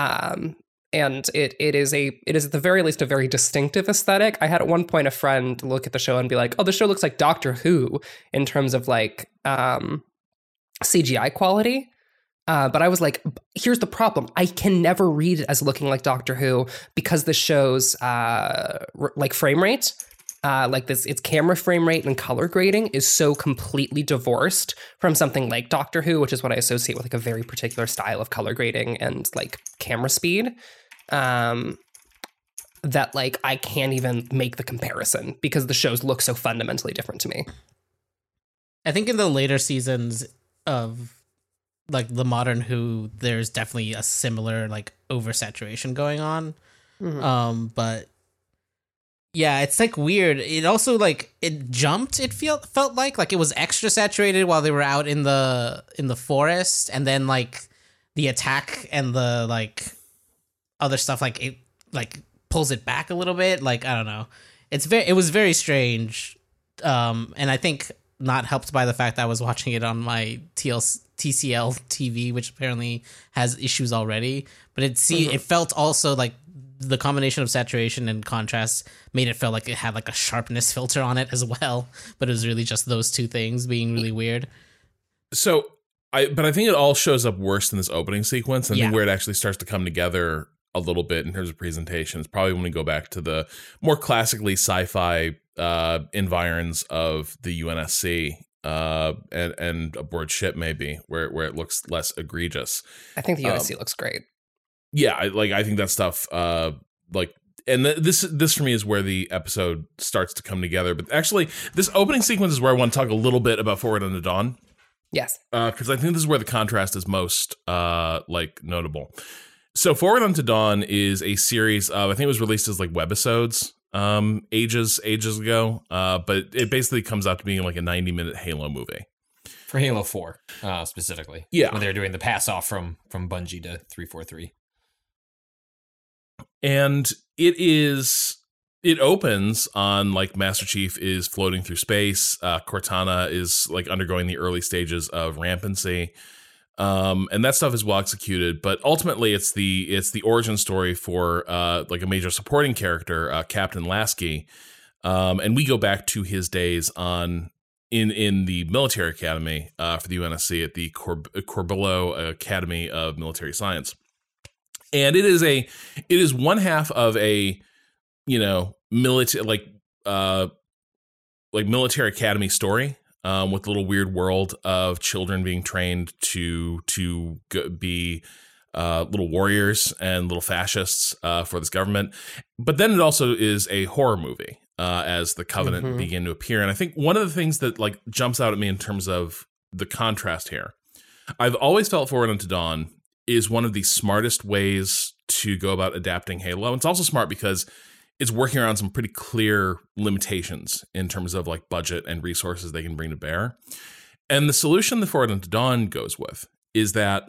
Um, and it it is a it is at the very least a very distinctive aesthetic. I had at one point a friend look at the show and be like, "Oh, the show looks like Doctor Who in terms of like um, C G I quality." Uh, but I was like, "Here's the problem: I can never read it as looking like Doctor Who because the show's uh, r- like frame rate." Uh, like this, its camera frame rate and color grading is so completely divorced from something like Doctor Who, which is what I associate with like a very particular style of color grading and like camera speed. Um, that like I can't even make the comparison because the shows look so fundamentally different to me. I think in the later seasons of like the modern Who, there's definitely a similar like oversaturation going on. Mm-hmm. Um, but yeah, it's like weird. It also like it jumped. It felt felt like like it was extra saturated while they were out in the in the forest, and then like the attack and the like other stuff like it like pulls it back a little bit. Like I don't know. It's very it was very strange, um, and I think not helped by the fact that I was watching it on my T L C T C L T V, which apparently has issues already. But it see mm-hmm. it felt also like the combination of saturation and contrast made it feel like it had like a sharpness filter on it as well. But it was really just those two things being really weird. So I, but I think it all shows up worse in this opening sequence. I yeah. think where it actually starts to come together a little bit in terms of presentation is probably when we go back to the more classically sci-fi uh, environs of the U N S C. Uh, and and aboard ship maybe where where it looks less egregious. I think the U N S C um, looks great. Yeah, I, like I think that stuff. Uh, like, and th- this this for me is where the episode starts to come together. But actually, this opening sequence is where I want to talk a little bit about Forward Unto Dawn. Yes, because uh, I think this is where the contrast is most uh like notable. So, Forward Unto Dawn is a series of I think it was released as like webisodes. Um, ages ages ago, uh, but it basically comes out to being like a ninety minute Halo movie for Halo four, uh, specifically. Yeah, when they're doing the pass off from from Bungie to three forty-three, and it is it opens on like Master Chief is floating through space. Uh, Cortana is like undergoing the early stages of rampancy. Um, and that stuff is well executed, but ultimately it's the it's the origin story for uh, like a major supporting character, uh, Captain Lasky, um, and we go back to his days on in in the military academy uh, for the U N S C at the Corb- Corbillo Academy of Military Science, and it is a it is one half of a you know military like uh, like military academy story. Um, with a little weird world of children being trained to to go, be uh, little warriors and little fascists uh, for this government. But then it also is a horror movie uh, as the Covenant mm-hmm. begin to appear. And I think one of the things that like jumps out at me in terms of the contrast here, I've always felt Forward Unto Dawn is one of the smartest ways to go about adapting Halo. It's also smart because it's working around some pretty clear limitations in terms of like budget and resources they can bring to bear. And the solution that Forward Unto Dawn goes with is that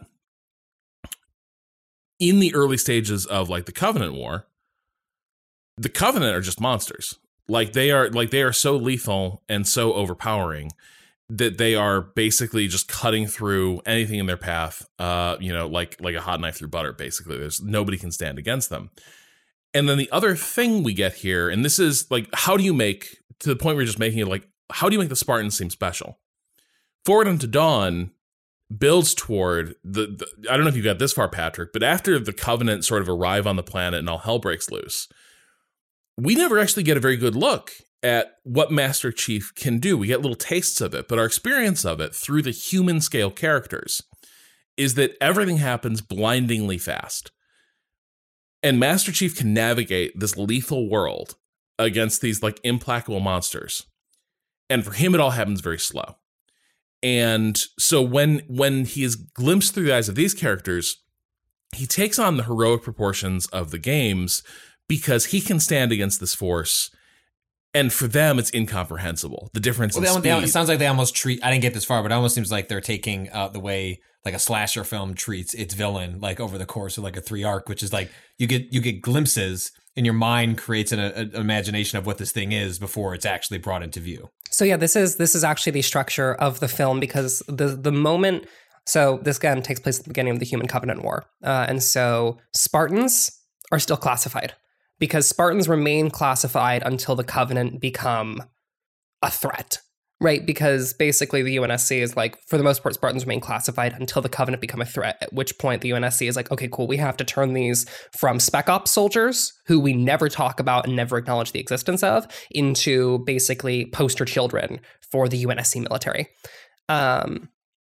in the early stages of like the Covenant War, the Covenant are just monsters. Like they are like they are so lethal and so overpowering that they are basically just cutting through anything in their path, uh, you know, like like a hot knife through butter, basically. There's nobody can stand against them. And then the other thing we get here, and this is like, how do you make, to the point where you're just making it like, how do you make the Spartans seem special? Forward Unto Dawn builds toward the, the, I don't know if you got this far, Patrick, but after the Covenant sort of arrive on the planet and all hell breaks loose, we never actually get a very good look at what Master Chief can do. We get little tastes of it, but our experience of it through the human scale characters is that everything happens blindingly fast. And Master Chief can navigate this lethal world against these like implacable monsters. And for him, it all happens very slow. And so when when he is glimpsed through the eyes of these characters, he takes on the heroic proportions of the games because he can stand against this force. And for them, it's incomprehensible. The difference well, in they, speed. It sounds like they almost treat, I didn't get this far, but it almost seems like they're taking uh, the way like a slasher film treats its villain, like over the course of like a three arc, which is like you get you get glimpses and your mind creates an, a, an imagination of what this thing is before it's actually brought into view. So yeah, this is this is actually the structure of the film because the the moment. So this again takes place at the beginning of the Human Covenant War, uh, and so Spartans are still classified because Spartans remain classified until the Covenant become a threat. Right, because basically the U N S C is like, for the most part, Spartans remain classified until the Covenant become a threat, at which point the U N S C is like, okay, cool, we have to turn these from spec ops soldiers, who we never talk about and never acknowledge the existence of, into basically poster children for the U N S C military. Um,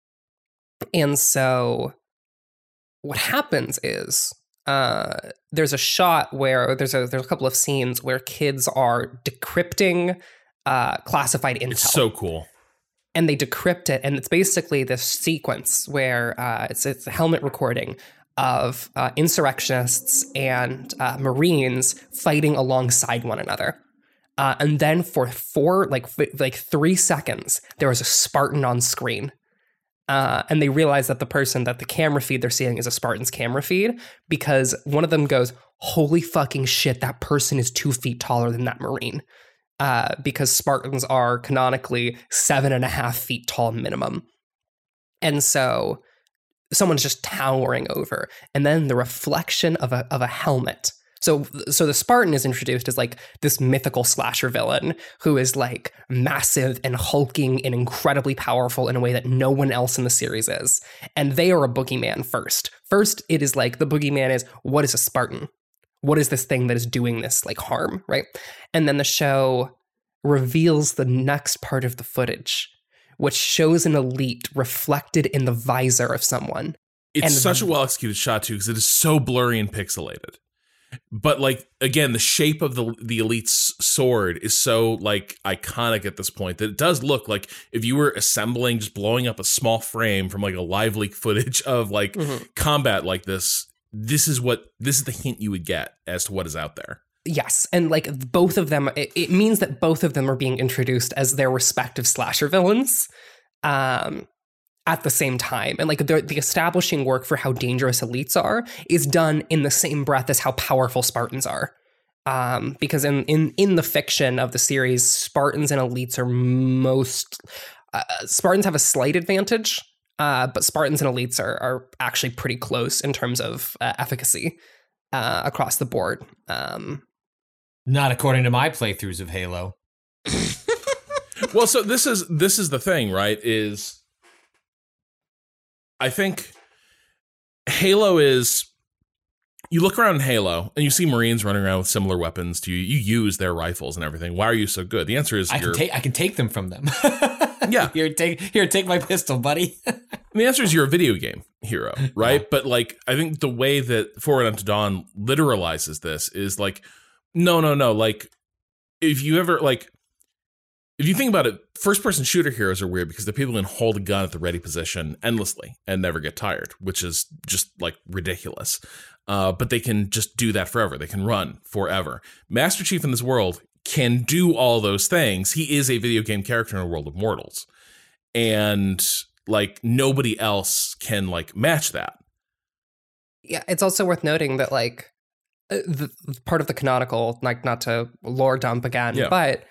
and so what happens is uh, there's a shot where there's a there's a couple of scenes where kids are decrypting Uh, classified intel. It's so cool. and they decrypt it, and it's basically this sequence where uh, it's it's a helmet recording of uh, insurrectionists and uh, Marines fighting alongside one another. Uh, and then for four, like like three seconds, there was a Spartan on screen. Uh, and they realize that the person that the camera feed they're seeing is a Spartan's camera feed, because one of them goes, holy fucking shit, that person is two feet taller than that Marine. Uh, because Spartans are canonically seven and a half feet tall minimum. And so someone's just towering over. And then the reflection of a of a helmet. So so the Spartan is introduced as like this mythical slasher villain who is like massive and hulking and incredibly powerful in a way that no one else in the series is. And they are a boogeyman first. First, it is like the boogeyman is, what is a Spartan? What is this thing that is doing this like harm, right? And then the show reveals the next part of the footage, which shows an elite reflected in the visor of someone. It's and such a well-executed shot, too, because it is so blurry and pixelated. But, like, again, the shape of the the elite's sword is so, like, iconic at this point that it does look like if you were assembling, just blowing up a small frame from, like, a live leak footage of, like, mm-hmm. combat like this, this is what, this is the hint you would get as to what is out there. Yes, and like both of them, it, it means that both of them are being introduced as their respective slasher villains um, at the same time. And like the, the establishing work for how dangerous elites are is done in the same breath as how powerful Spartans are. Um, because in, in, in the fiction of the series, Spartans and elites are most... Uh, Spartans have a slight advantage, uh, but Spartans and elites are, are actually pretty close in terms of uh, efficacy uh, across the board. Um Not according to my playthroughs of Halo. Well, so this is this is the thing, right? Is I think Halo is, you look around in Halo and you see Marines running around with similar weapons to you. You use their rifles and everything. Why are you so good? The answer is I you're, can take I can take them from them. Yeah. Here, take here, take my pistol, buddy. The answer is you're a video game hero, right? Yeah. But like, I think the way that Forward Unto Dawn literalizes this is like, no, no, no. Like, if you ever, like, if you think about it, first-person shooter heroes are weird because the people can hold a gun at the ready position endlessly and never get tired, which is just, like, ridiculous. Uh, but they can just do that forever. They can run forever. Master Chief in this world can do all those things. He is a video game character in a world of mortals. And, like, nobody else can, like, match that. Yeah, it's also worth noting that, like, the part of the canonical, like, not to lore dump again, yeah. but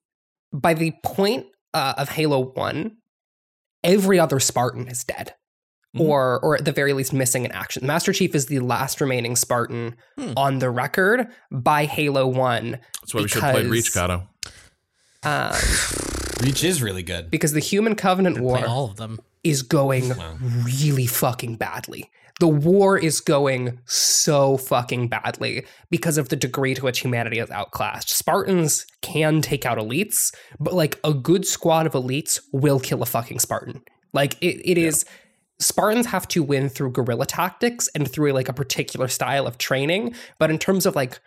by the point uh, of Halo one, every other Spartan is dead, mm-hmm. or or at the very least missing in action. Master Chief is the last remaining Spartan hmm. on the record by Halo one. That's why we should have played Reach, Gato. Um, Reach is really good. Because the Human Covenant War all of them. is going wow. really fucking badly. The war is going so fucking badly because of the degree to which humanity is outclassed. Spartans can take out elites, but like a good squad of elites will kill a fucking Spartan. Like it, it is, yeah. Spartans have to win through guerrilla tactics and through like a particular style of training. But in terms of like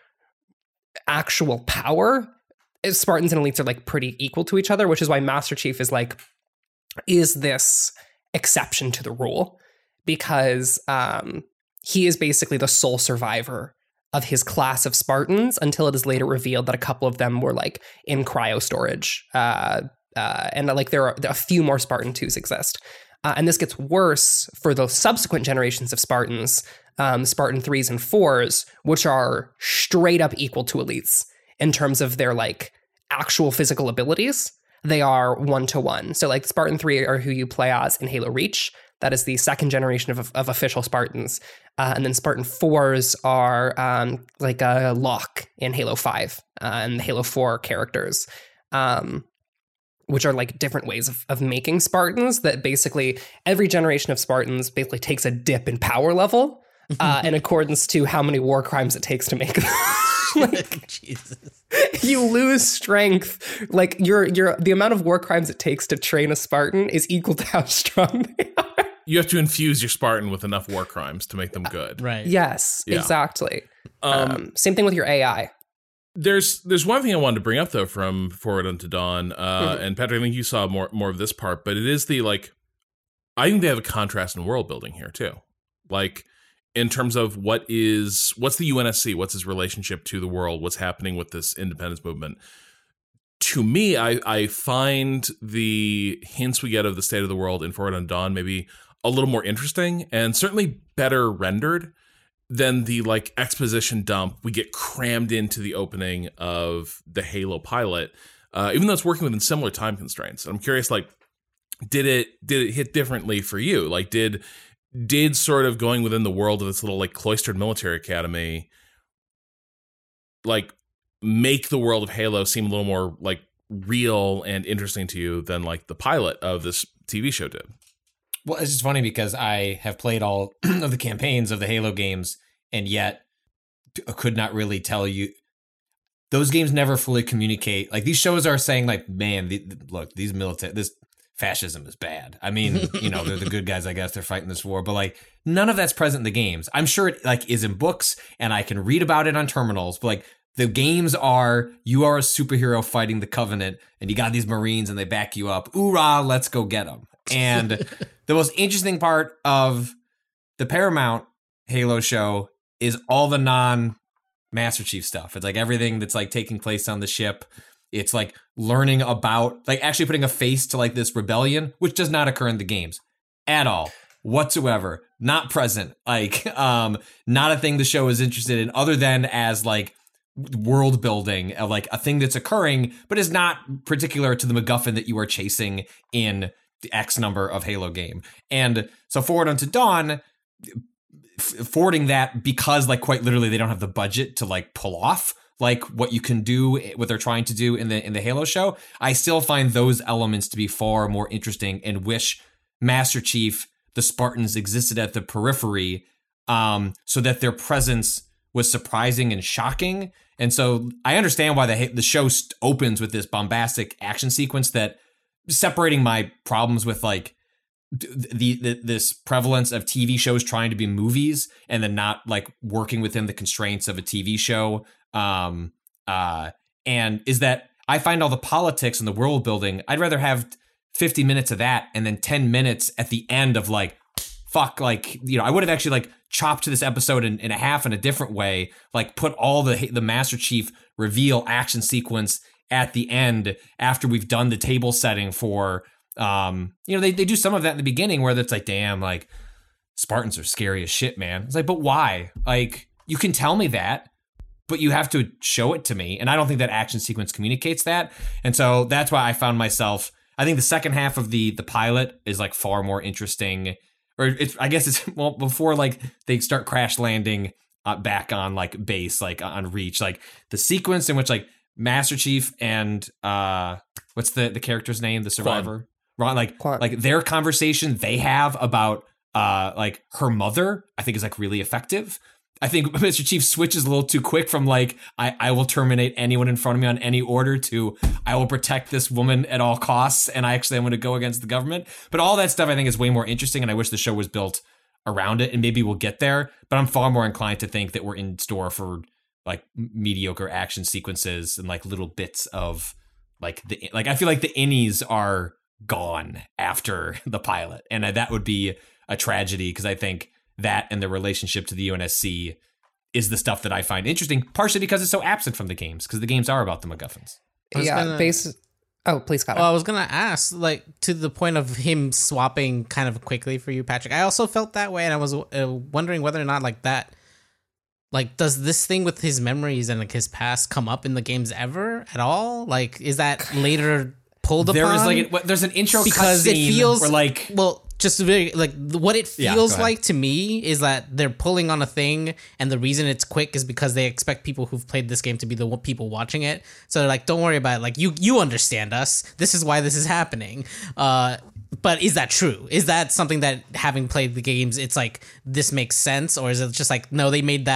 actual power, Spartans and elites are like pretty equal to each other, which is why Master Chief is like, is this exception to the rule? Because um, he is basically the sole survivor of his class of Spartans until it is later revealed that a couple of them were like in cryo storage. Uh, uh, and like there are a few more Spartan twos exist. Uh, and this gets worse for the subsequent generations of Spartans, um, Spartan threes and fours, which are straight up equal to elites in terms of their like actual physical abilities. They are one to one. So like Spartan three are who you play as in Halo Reach. That is the second generation of, of official Spartans. Uh, and then Spartan fours are um, like a Locke in Halo five uh, and the Halo four characters, um, which are like different ways of, of making Spartans that basically every generation of Spartans basically takes a dip in power level uh, in accordance to how many war crimes it takes to make them. Like, Jesus. You lose strength. Like your your the amount of war crimes it takes to train a Spartan is equal to how strong they are. You have to infuse your Spartan with enough war crimes to make them good. Right. Yes, yeah. exactly. Um, um, same thing with your A I. There's there's one thing I wanted to bring up though from Forward Unto Dawn, uh, Mhm. and Patrick, I think you saw more more of this part, but it is the like, I think they have a contrast in world building here too, like in terms of what is what's the U N S C, what's his relationship to the world, what's happening with this independence movement. To me, I I find the hints we get of the state of the world in Forward Unto Dawn maybe a little more interesting and certainly better rendered than the like exposition dump we get crammed into the opening of the Halo pilot, uh, even though it's working within similar time constraints. I'm curious, like, did it did it hit differently for you? Like, did did sort of going within the world of this little like cloistered military academy, like, make the world of Halo seem a little more like real and interesting to you than like the pilot of this T V show did? Well, it's just funny because I have played all of the campaigns of the Halo games, and yet could not really tell you. Those games never fully communicate. Like, these shows are saying, like, man, the, look, these military, this fascism is bad. I mean, you know, they're the good guys, I guess. They're fighting this war, but like, none of that's present in the games. I'm sure it like is in books, and I can read about it on terminals, but like, the games are, you are a superhero fighting the Covenant, and you got these Marines, and they back you up. Oorah, let's go get them. And the most interesting part of the Paramount Halo show is all the non-Master Chief stuff. It's like everything that's like taking place on the ship. It's like learning about, like actually putting a face to like this rebellion, which does not occur in the games at all, whatsoever. Not present. Like, um, not a thing the show is interested in other than as like world building, of like a thing that's occurring, but is not particular to the MacGuffin that you are chasing in the X number of Halo game. And so Forward Unto Dawn, f- forwarding that because like quite literally they don't have the budget to like pull off like what you can do, what they're trying to do in the in the Halo show. I still find those elements to be far more interesting and wish Master Chief, the Spartans existed at the periphery, um, so that their presence was surprising and shocking. And so I understand why the the show st- opens with this bombastic action sequence that, separating my problems with like the, the this prevalence of T V shows trying to be movies and then not like working within the constraints of a T V show. Um, uh, and is that I find all the politics and the world building, I'd rather have fifty minutes of that and then ten minutes at the end of like, fuck, like, you know, I would have actually like chopped this episode in, in a half in a different way, like put all the the Master Chief reveal action sequence at the end after we've done the table setting for, um, you know, they, they do some of that in the beginning where it's like, damn, like Spartans are scary as shit, man. It's like, but why? Like, you can tell me that, but you have to show it to me. And I don't think that action sequence communicates that. And so that's why I found myself, I think the second half of the the pilot is like far more interesting, or it's, I guess it's, well, before like they start crash landing uh, back on like base, like on Reach, like the sequence in which like Master Chief and uh, what's the the character's name, the survivor, Ron, like Quan. like their conversation they have about uh like her mother, I think is like really effective. I think Mister Chief switches a little too quick from like I I will terminate anyone in front of me on any order to I will protect this woman at all costs, and I actually am going to go against the government. But all that stuff I think is way more interesting, and I wish the show was built around it, and maybe we'll get there. But I'm far more inclined to think that we're in store for like mediocre action sequences and like little bits of like the like I feel like the innies are gone after the pilot, and that would be a tragedy because I think that and the relationship to the U N S C is the stuff that I find interesting, partially because it's so absent from the games, because the games are about the MacGuffins. Yeah, gonna- base. Oh, please, Scott. Well, I was gonna ask, like, to the point of him swapping kind of quickly for you, Patrick. I also felt that way, and I was uh, wondering whether or not, like, that, like, does this thing with his memories and like his past come up in the games ever at all? Like, is that later pulled There upon? is like a, there's an intro because it cutscene feels where like well, just very like what it Yeah, feels go ahead. like to me is that they're pulling on a thing, and the reason it's quick is because they expect people who've played this game to be the one- people watching it. So they're like, don't worry about it. Like, you you understand us. This is why this is happening. Uh, but is that true? Is that something that, having played the games, it's like this makes sense, or is it just like, no, they made that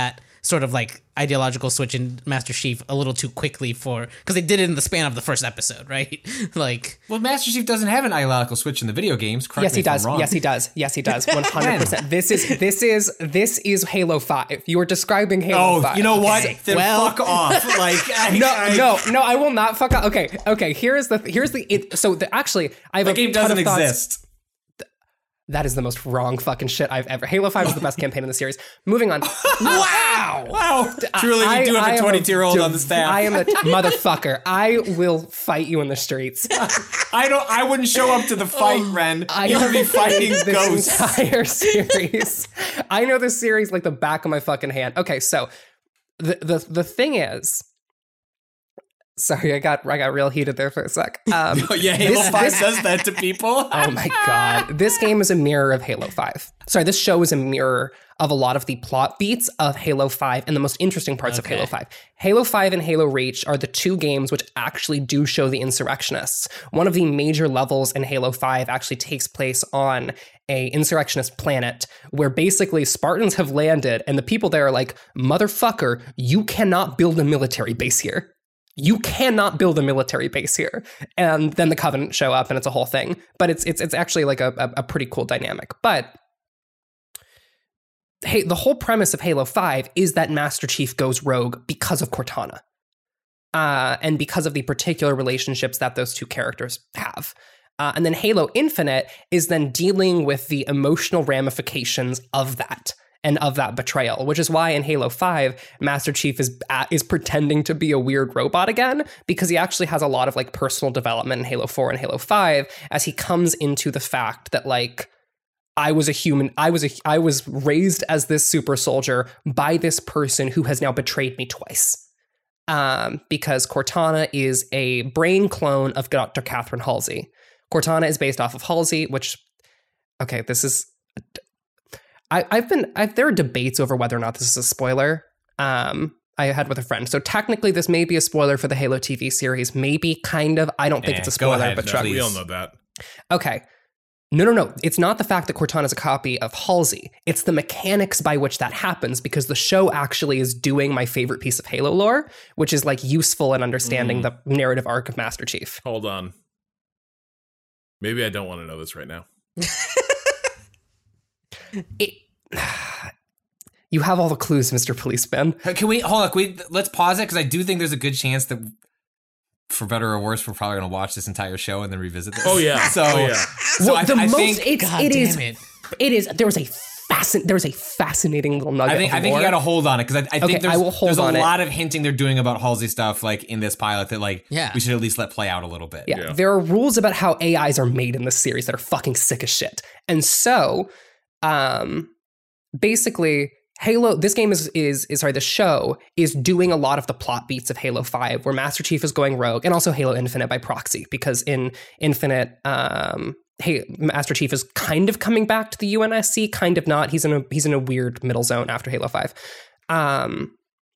sort of like ideological switch in Master Chief a little too quickly for because they did it in the span of the first episode, right? Like, well, Master Chief doesn't have an ideological switch in the video games. Correct yes, me he if I'm does. wrong. Yes, he does. Yes, he does. One hundred percent. This is this is this is Halo Five. You are describing Halo Oh, Five. you know what? Okay. Then Well- fuck off. Like, I, No, I, no, no! I will not fuck up. Okay, okay. Here's the here's the. It, so the, actually, I have the a game ton doesn't of thoughts. exist. That is the most wrong fucking shit I've ever. Halo Five is the best campaign in the series. Moving on. Wow! Wow, truly, I- we do I have am a twenty-two-year-old on the staff. I am a motherfucker. I will fight you in the streets. I don't. I wouldn't show up to the fight, Ren. I You would be fighting this ghosts. entire series. I know this series like the back of my fucking hand. Okay, so the the the thing is, sorry, I got I got real heated there for a sec. Um, Yeah, Halo this- Five this- does that to people. Oh my god. This game is a mirror of Halo five. Sorry, this show is a mirror of a lot of the plot beats of Halo five and the most interesting parts of Okay. Halo five. Halo five and Halo Reach are the two games which actually do show the insurrectionists. One of the major levels in Halo five actually takes place on a insurrectionist planet where basically Spartans have landed and the people there are like, motherfucker, you cannot build a military base here. You cannot build a military base here. And then the Covenant show up and it's a whole thing. But it's it's it's actually like a, a, a pretty cool dynamic. But hey, the whole premise of Halo five is that Master Chief goes rogue because of Cortana. Uh, and because of the particular relationships that those two characters have. Uh, and then Halo Infinite is then dealing with the emotional ramifications of that. And of that betrayal, which is why in Halo five, Master Chief is at, is pretending to be a weird robot again, because he actually has a lot of like personal development in Halo four and Halo five as he comes into the fact that like I was a human, I was a, I was raised as this super soldier by this person who has now betrayed me twice. Um, because Cortana is a brain clone of Doctor Catherine Halsey. Cortana is based off of Halsey, which, okay, this is. I, I've been, I've, there are debates over whether or not this is a spoiler. Um, I had with a friend. So technically this may be a spoiler for the Halo T V series. Maybe, kind of. I don't think Eh, it's a go spoiler, ahead, but no, Chuck. please. We all know that. Okay. No, no, no. It's not the fact that Cortana is a copy of Halsey. It's the mechanics by which that happens, because the show actually is doing my favorite piece of Halo lore, which is like useful in understanding Mm. the narrative arc of Master Chief. Hold on. Maybe I don't want to know this right now. It, you have all the clues, Mister Policeman. Can we hold on? Can we let's pause it because I do think there's a good chance that, for better or worse, we're probably going to watch this entire show and then revisit this. Oh, yeah. So, Oh, yeah. so well, I, the I most think it's God it damn is it. it is there was a fascin there was a fascinating little nugget. I think of I think you lore. got to hold on it because I, I Okay, think there's, I will hold there's a on it. lot of hinting they're doing about Halsey stuff like in this pilot that like Yeah. we should at least let play out a little bit. Yeah, Yeah. there are rules about how A Is are made in this series that are fucking sick as shit. And so, um, basically, Halo, this game is, is, is, sorry, the show is doing a lot of the plot beats of Halo five, where Master Chief is going rogue, and also Halo Infinite by proxy, because in Infinite, um, hey, Master Chief is kind of coming back to the U N S C, kind of not. He's in a, he's in a weird middle zone after Halo five. Um,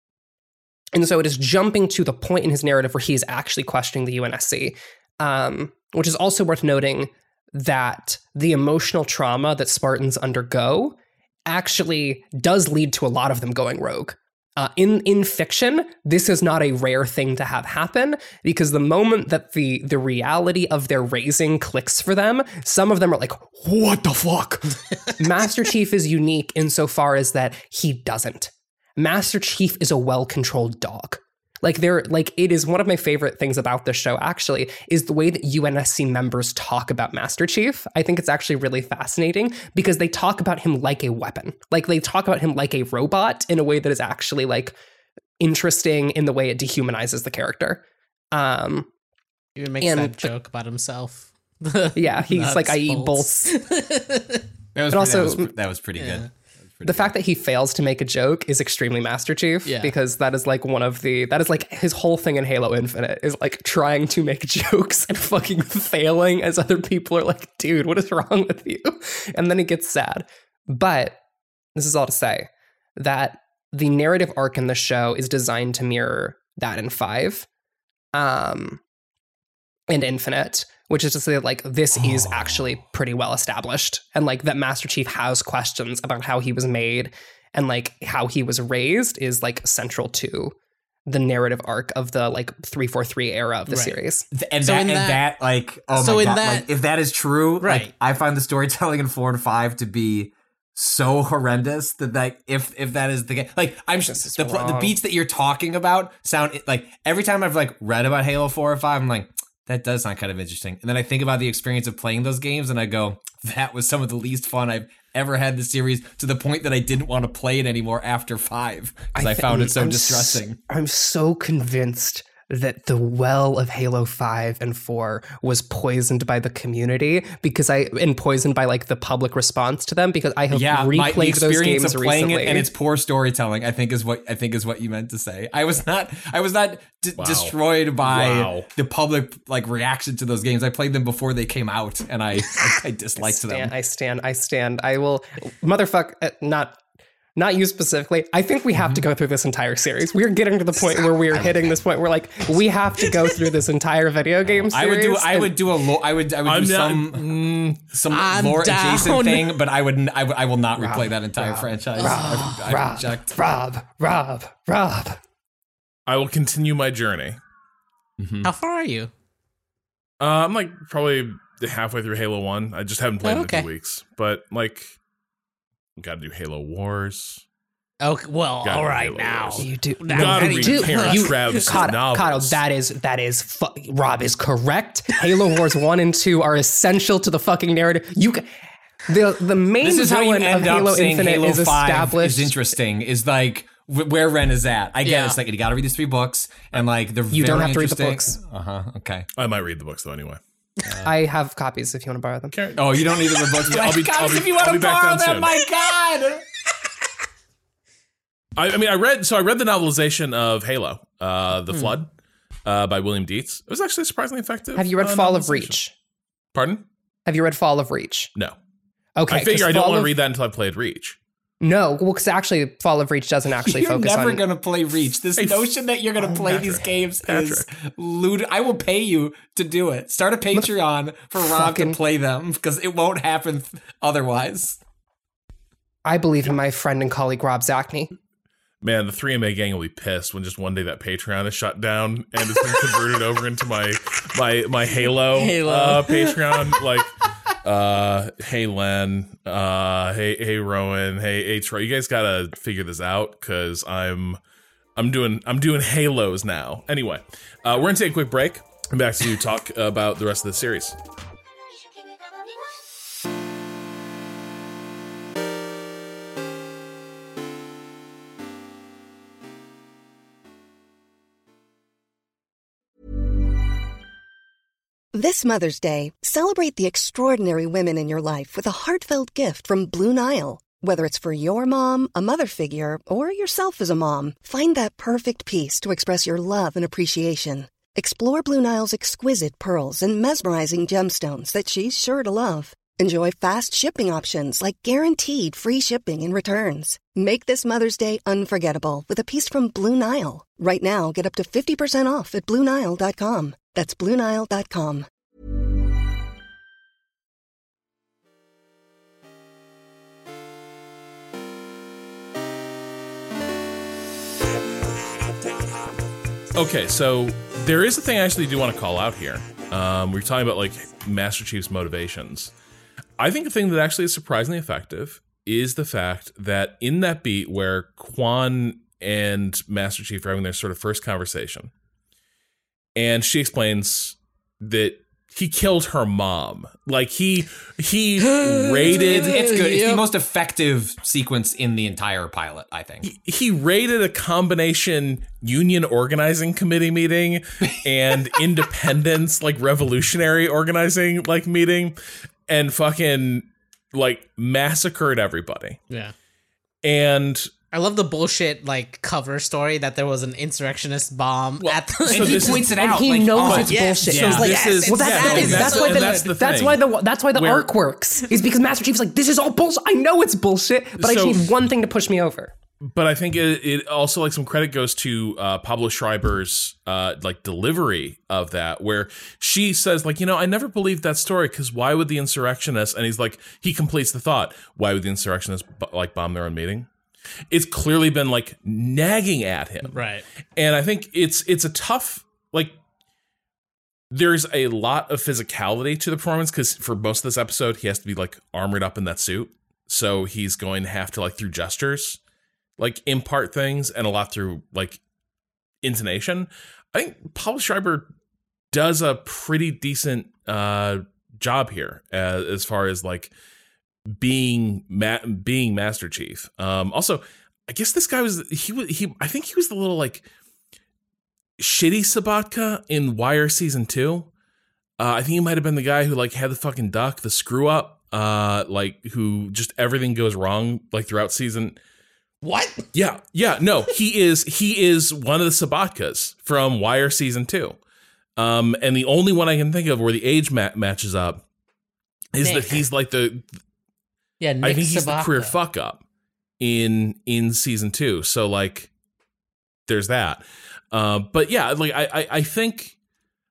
and so it is jumping to the point in his narrative where he is actually questioning the U N S C, um, which is also worth noting that the emotional trauma that Spartans undergo actually does lead to a lot of them going rogue. Uh, in in fiction, this is not a rare thing to have happen, because the moment that the the reality of their raising clicks for them, some of them are like, what the fuck? Master Chief is unique insofar as that he doesn't. Master Chief is a well-controlled dog. Like there, like it is one of my favorite things about this show actually is the way that U N S C members talk about Master Chief. I think it's actually really fascinating because they talk about him like a weapon. Like they talk about him like a robot in a way that is actually like interesting in the way it dehumanizes the character. Um, He even makes And that the- joke about himself. yeah, he's Nuts, like, I eat bolts. bolts. That was, But also- that was, that was pretty Yeah. good. The fact that he fails to make a joke is extremely Master Chief, Yeah. because that is like one of the, that is like his whole thing in Halo Infinite is like trying to make jokes and fucking failing as other people are like, dude, what is wrong with you? And then he gets sad. But this is all to say that the narrative arc in the show is designed to mirror that in five um, and Infinite, which is to say that like this is actually pretty well established, and like that Master Chief has questions about how he was made and like how he was raised is like central to the narrative arc of the like three forty-three era of the Right. series. And, So that, in and that- that, like, oh so my in god, that- like, if that is true, Right. like, I find the storytelling in four and five to be so horrendous that, like, if if that is the case, like, I'm This is the the wrong. beats that you're talking about sound like every time I've like read about Halo four or five, I'm like, that does sound kind of interesting, and then I think about the experience of playing those games, and I go, that was some of the least fun I've ever had in the series, to the point that I didn't want to play it anymore after five because I, thi- found it so I'm s- distressing. I'm so convinced that the well of Halo five and four was poisoned by the community because I and poisoned by like the public response to them because I have Yeah, my, the replayed those experience games of playing recently. it and its poor storytelling, I think is what I think is what you meant to say. I was not, I was not d- Wow. destroyed by Wow. the public like reaction to those games. I played them before they came out, and I I, I disliked stand, them. I stand. I stand. I will, motherfuck. Uh, not, not you specifically. I think we have to go through this entire series. We're getting to the point where we're hitting this point where like we have to go through this entire video game series. I would do. I and- would do a. Lo- I would. I would I'm do not- some mm, some I'm lore adjacent down. thing, but I would. n- I, would- I will not replay that entire franchise. I, I Rob, reject. Rob, Rob, Rob. I will continue my journey. How far are you? Uh, I'm like probably halfway through Halo one. I just haven't played Oh, it in okay. two weeks. But like, got to do Halo Wars. Okay, well, Gotta all be right Halo now. Wars. You do. Now, Gotta how do read you- Terrence you- Travis's Kyle, novels. Kyle, that is that is fu- Rob is correct. Halo Wars one and two are essential to the fucking narrative. You can, the the main This is how you villain of end up Halo saying Infinite Halo is five established. is interesting. Is like wh- where Ren is at. I get Yeah. it. It's like you got to read these three books, and like they're You don't have to read the books. Uh huh. Okay. I might read the books though anyway. I have copies if you want to borrow them. Oh, you don't need the books. I'll be- Guys, I'll be- if you I'll want be to back borrow down them, soon. my God. I, I mean, I read so I read the novelization of Halo, uh, The Flood, uh, by William Dietz. It was actually surprisingly effective. Have you read uh, Fall of novelization. Reach? Pardon? Have you read Fall of Reach? No. Okay, I figure 'cause I don't Fall want to of- read that until I played Reach. No, well, because actually, Fall of Reach doesn't actually You're focus never on. gonna play Reach. This Hey, notion that you're gonna play these games is Patrick. lewd. I will pay you to do it. Start a Patreon for Rob fucking- to play them because it won't happen otherwise. I believe in my friend and colleague Rob Zachney. Man, the three M A gang will be pissed when just one day that Patreon is shut down and it's been converted over into my my my Halo, Halo. Uh, Patreon. Like, uh, hey Len, uh, hey hey Rowan, hey hey Troy, you guys gotta figure this out because I'm I'm doing I'm doing Halos now. Anyway, uh, we're gonna take a quick break and back to talk about the rest of the series. This Mother's Day, celebrate the extraordinary women in your life with a heartfelt gift from Blue Nile. Whether it's for your mom, a mother figure, or yourself as a mom, find that perfect piece to express your love and appreciation. Explore Blue Nile's exquisite pearls and mesmerizing gemstones that she's sure to love. Enjoy fast shipping options like guaranteed free shipping and returns. Make this Mother's Day unforgettable with a piece from Blue Nile. Right now, get up to fifty percent off at Blue Nile dot com. That's Blue Nile dot com. Okay, so there is a thing I actually do want to call out here. Um, we're talking about like Master Chief's motivations. I think the thing that actually is surprisingly effective is the fact that in that beat where Quan and Master Chief are having their sort of first conversation, and she explains that he killed her mom. Like he he raided It's good. It's Yep. the most effective sequence in the entire pilot, I think. he, he raided a combination union organizing committee meeting and independence like revolutionary organizing like meeting and fucking like massacred everybody. Yeah. And I love the bullshit like cover story that there was an insurrectionist bomb Well, at the. so And he this is- points it And out. he like, knows oh, it's yes, bullshit. yeah. He's like, This is- well, that's, yeah, the thing. and That's, that's- why and the, that's that's, the thing. why the that's why the Where- arc works. Is because Master Chief's like, this is all bullshit. I know it's bullshit, but I So- just need one thing to push me over. But I think it, it also like some credit goes to uh, Pablo Schreiber's uh, like delivery of that, where she says like, you know, I never believed that story because why would the insurrectionists? And he's like, he completes the thought, why would the insurrectionists b- like bomb their own meeting? it's clearly been like nagging at him. Right. And I think it's it's a tough, like, there's a lot of physicality to the performance because for most of this episode, he has to be like armored up in that suit. So he's going to have to, like, through gestures, like, impart things, and a lot through, like, intonation. I think Pablo Schreiber does a pretty decent uh, job here as, as far as, like, being ma- being Master Chief. Um, also, I guess this guy was he was he. I think he was the little like shitty Sabatka in Wire season two. Uh, I think he might have been the guy who like had the fucking duck, the screw up, uh, like who just everything goes wrong like throughout season. What? Yeah, yeah. No, he is he is one of the Sabatkas from Wire season two. Um, and the only one I can think of where the age ma- matches up is Nick. that he's like the. Yeah, Nick I think he's Sabatka. the career fuck up in in season two. So like, there's that. Uh, but yeah, like I, I I think.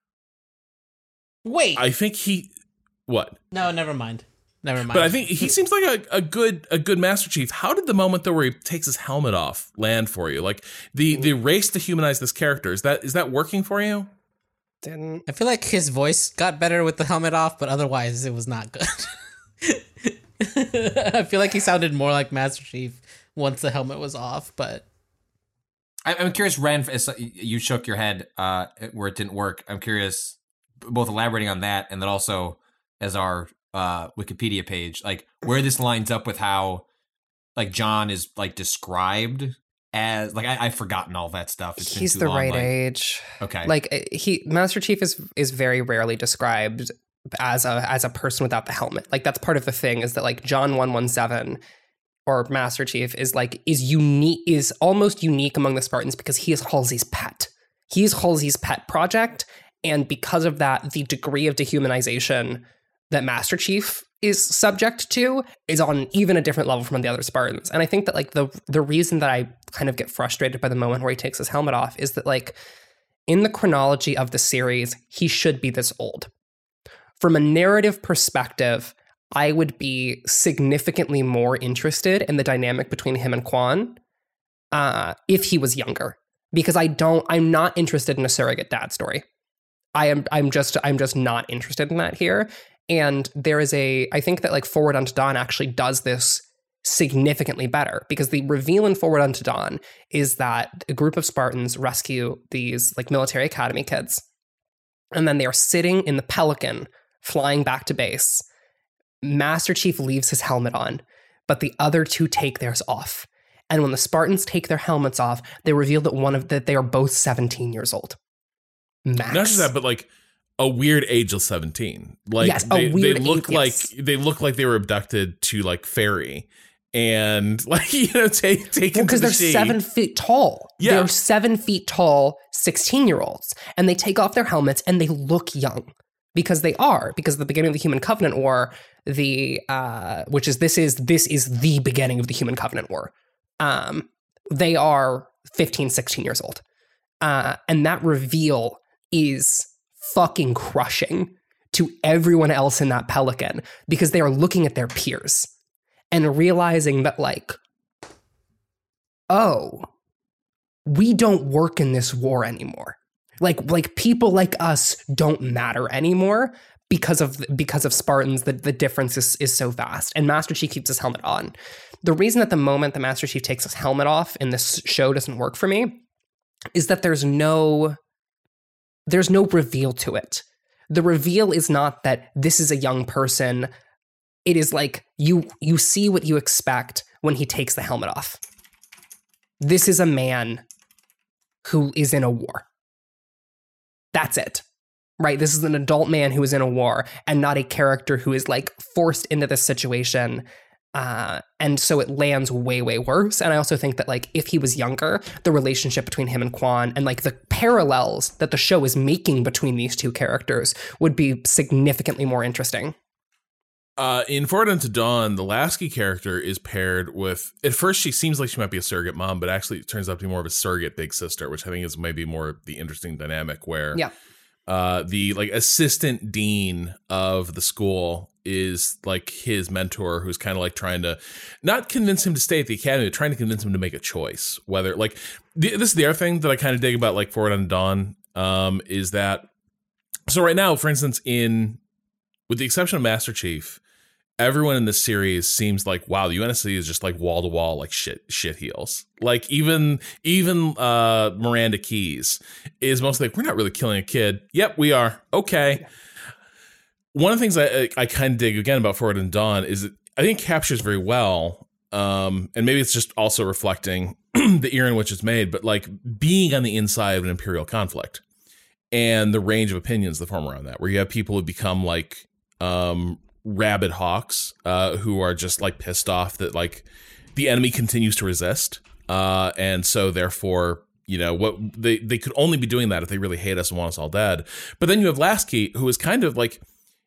Wait. I think he. What? No, never mind. Never mind. But I think he seems like a, a good a good Master Chief. How did the moment though where he takes his helmet off land for you? Like the the race to humanize this character, is that is that working for you? Didn't. I feel like his voice got better with the helmet off, but otherwise it was not good. I feel like he sounded more like Master Chief once the helmet was off, but I'm curious, Ren, you shook your head uh, where it didn't work. I'm curious, both elaborating on that and then also as our uh, Wikipedia page, like where this lines up with how like John is like described as, like I, I've forgotten all that stuff. It's been He's too the long, right like, age. Okay. Like he, Master Chief is is very rarely described as a as a person without the helmet. Like that's part of the thing is that like John one one seven or Master Chief is like is unique is almost unique among the Spartans because he is Halsey's pet. He is Halsey's pet project, and because of that, the degree of dehumanization that Master Chief is subject to is on even a different level from the other Spartans. And I think that like the the reason that I kind of get frustrated by the moment where he takes his helmet off is that like in the chronology of the series, he should be this old. From a narrative perspective, I would be significantly more interested in the dynamic between him and Quan uh, if he was younger, because I don't. I'm not interested in a surrogate dad story. I am. I'm just. I'm just not interested in that here. And there is a. I think that like Forward Unto Dawn actually does this significantly better because the reveal in Forward Unto Dawn is that a group of Spartans rescue these like military academy kids, and then they are sitting in the Pelican, flying back to base. Master Chief leaves his helmet on, but the other two take theirs off. And when the Spartans take their helmets off, they reveal that one of that they are both seventeen years old. Max. Not just that, but like a weird age of seventeen. Like yes, they, a weird they look age, like yes. they look like they were abducted to like ferry and like you know take taken because well, they're the seven feet tall. Yeah. They're seven feet tall, sixteen year olds, and they take off their helmets and they look young. Because they are, because at the beginning of the Human Covenant War, the uh, which is this is this is the beginning of the Human Covenant War. Um, they are fifteen, sixteen years old, uh, and that reveal is fucking crushing to everyone else in that Pelican because they are looking at their peers and realizing that like, oh, we don't work in this war anymore. Like like people like us don't matter anymore because of because of Spartans. The, the difference is, is so vast. And Master Chief keeps his helmet on. The reason that the moment the Master Chief takes his helmet off in this show doesn't work for me is that there's no there's no reveal to it. The reveal is not that this is a young person. It is like you you see what you expect when he takes the helmet off. This is a man who is in a war. That's it, right? This is an adult man who is in a war and not a character who is like forced into this situation. Uh, and so it lands way, way worse. And I also think that like if he was younger, the relationship between him and Quan and like the parallels that the show is making between these two characters would be significantly more interesting. Uh, in Forward Unto Dawn, the Lasky character is paired with, at first she seems like she might be a surrogate mom, but actually it turns out to be more of a surrogate big sister, which I think is maybe more the interesting dynamic where yeah. uh, the like assistant dean of the school is like his mentor, who's kind of like trying to not convince him to stay at the academy, but trying to convince him to make a choice. Whether like the, this is the other thing that I kind of dig about like Forward Unto Dawn um, is that so right now, for instance, in with the exception of Master Chief, everyone in this series seems like, wow, the U N S C is just like wall to wall, like shit, shit heels. Like even, even uh, Miranda Keyes is mostly like, we're not really killing a kid. Yep, we are. Okay. Yeah. One of the things I, I, I kind of dig again about Forward Unto Dawn is that I think it captures very well, um, and maybe it's just also reflecting the era in which it's made, but like being on the inside of an imperial conflict and the range of opinions that form around that, where you have people who become like, um, rabid hawks uh who are just like pissed off that like the enemy continues to resist uh and so therefore you know what they they could only be doing that if they really hate us and want us all dead. But then you have Lasky, who is kind of like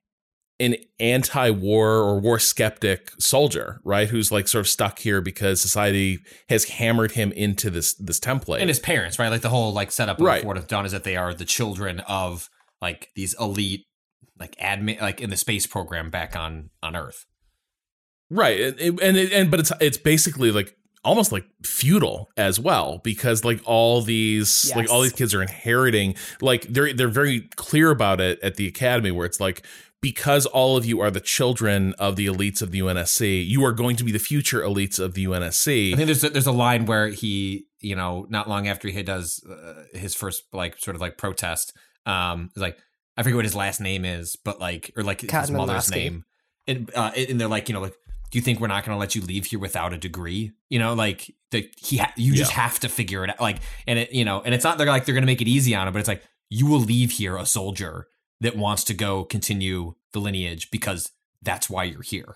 an anti-war or war skeptic soldier, right, who's like sort of stuck here because society has hammered him into this this template. And his parents, right, like the whole like setup of right. Forward Unto Dawn is that they are the children of like these elite like admin, like in the space program back on, on Earth. Right. And, and, and, but it's, it's basically like almost like feudal as well, because like all these, yes. like all these kids are inheriting, like they're, they're very clear about it at the academy, where it's like, because all of you are the children of the elites of the U N S C, you are going to be the future elites of the U N S C. I think there's a, there's a line where he, you know, not long after he does uh, his first like sort of like protest, um, is like, I forget what his last name is, but like, or like Cadman his mother's Lasky. name. And, uh, and they're like, you know, like, do you think we're not going to let you leave here without a degree? You know, like the, he, ha- you just yeah. have to figure it out. Like, and it, you know, and it's not, they're like, they're going to make it easy on him, but it's like, you will leave here a soldier that wants to go continue the lineage because that's why you're here.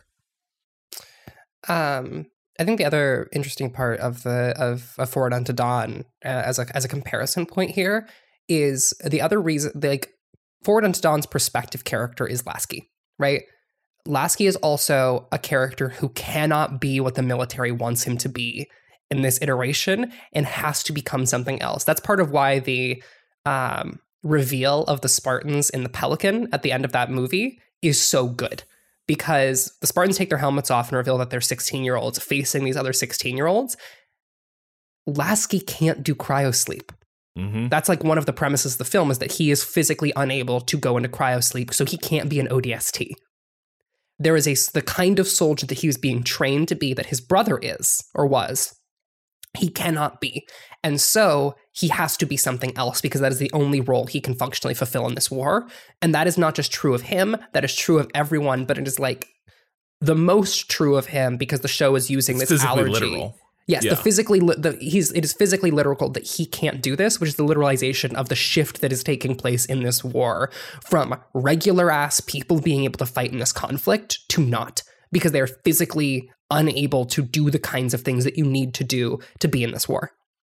Um, I think the other interesting part of the, of, of Forward Unto Dawn uh, as a, as a comparison point here is the other reason, like, Forward Unto Dawn's perspective character is Lasky, right? Lasky is also a character who cannot be what the military wants him to be in this iteration and has to become something else. That's part of why the um, reveal of the Spartans in the Pelican at the end of that movie is so good, because the Spartans take their helmets off and reveal that they're sixteen-year-olds facing these other sixteen-year-olds. Lasky can't do cryosleep. Mm-hmm. That's like one of the premises of the film, is that he is physically unable to go into cryosleep, so he can't be an O D S T. There is a the kind of soldier that he was being trained to be that his brother is, or was. He cannot be. And so he has to be something else, because that is the only role he can functionally fulfill in this war. And that is not just true of him, that is true of everyone, but it is like the most true of him because the show is using it's this physically allergy. Literal. Yes, yeah. the physically, the, he's, it is physically literal that he can't do this, which is the literalization of the shift that is taking place in this war from regular ass people being able to fight in this conflict to not, because they are physically unable to do the kinds of things that you need to do to be in this war.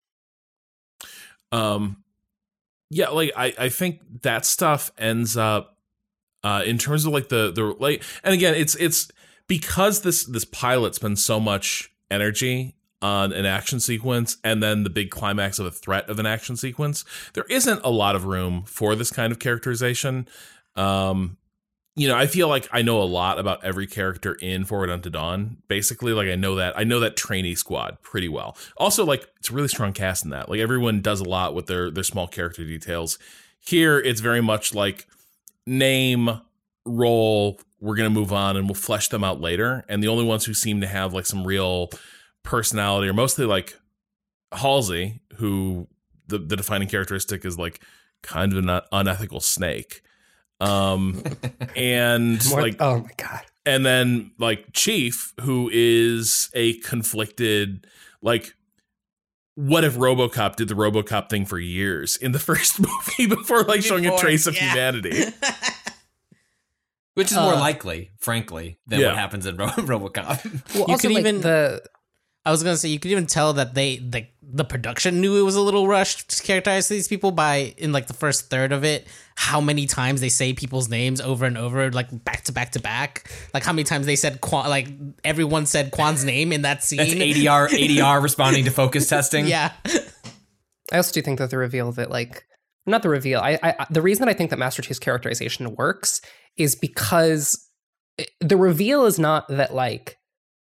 Um, yeah, like I, I think that stuff ends up, uh, in terms of like the, the, like, and again, it's, it's because this, this pilot spends so much energy on an action sequence and then the big climax of a threat of an action sequence, there isn't a lot of room for this kind of characterization. Um, you know, I feel like I know a lot about every character in Forward Unto Dawn. Basically, like I know that I know that trainee squad pretty well. Also, like it's a really strong cast in that. Like everyone does a lot with their their small character details. Here, it's very much like name, role, we're gonna move on, and we'll flesh them out later. And the only ones who seem to have like some real personality are mostly like Halsey, who the the defining characteristic is like kind of an unethical snake. Um, and More, like, oh my God. And then like Chief, who is a conflicted, like, what if RoboCop did the RoboCop thing for years in the first movie before like showing before, a trace of yeah. humanity? Which is uh, more likely, frankly, than yeah. what happens in Ro- RoboCop. Well, you could like even the. I was gonna say you could even tell that they the the production knew it was a little rushed to characterize these people by in like the first third of it. How many times they say people's names over and over, like back to back to back. Like how many times they said Quan, like everyone said Quan's name in that scene. That's A D R A D R responding to focus testing. Yeah. I also do think that the reveal that like not the reveal. I, I the reason that I think that Master Chief's characterization works is because the reveal is not that like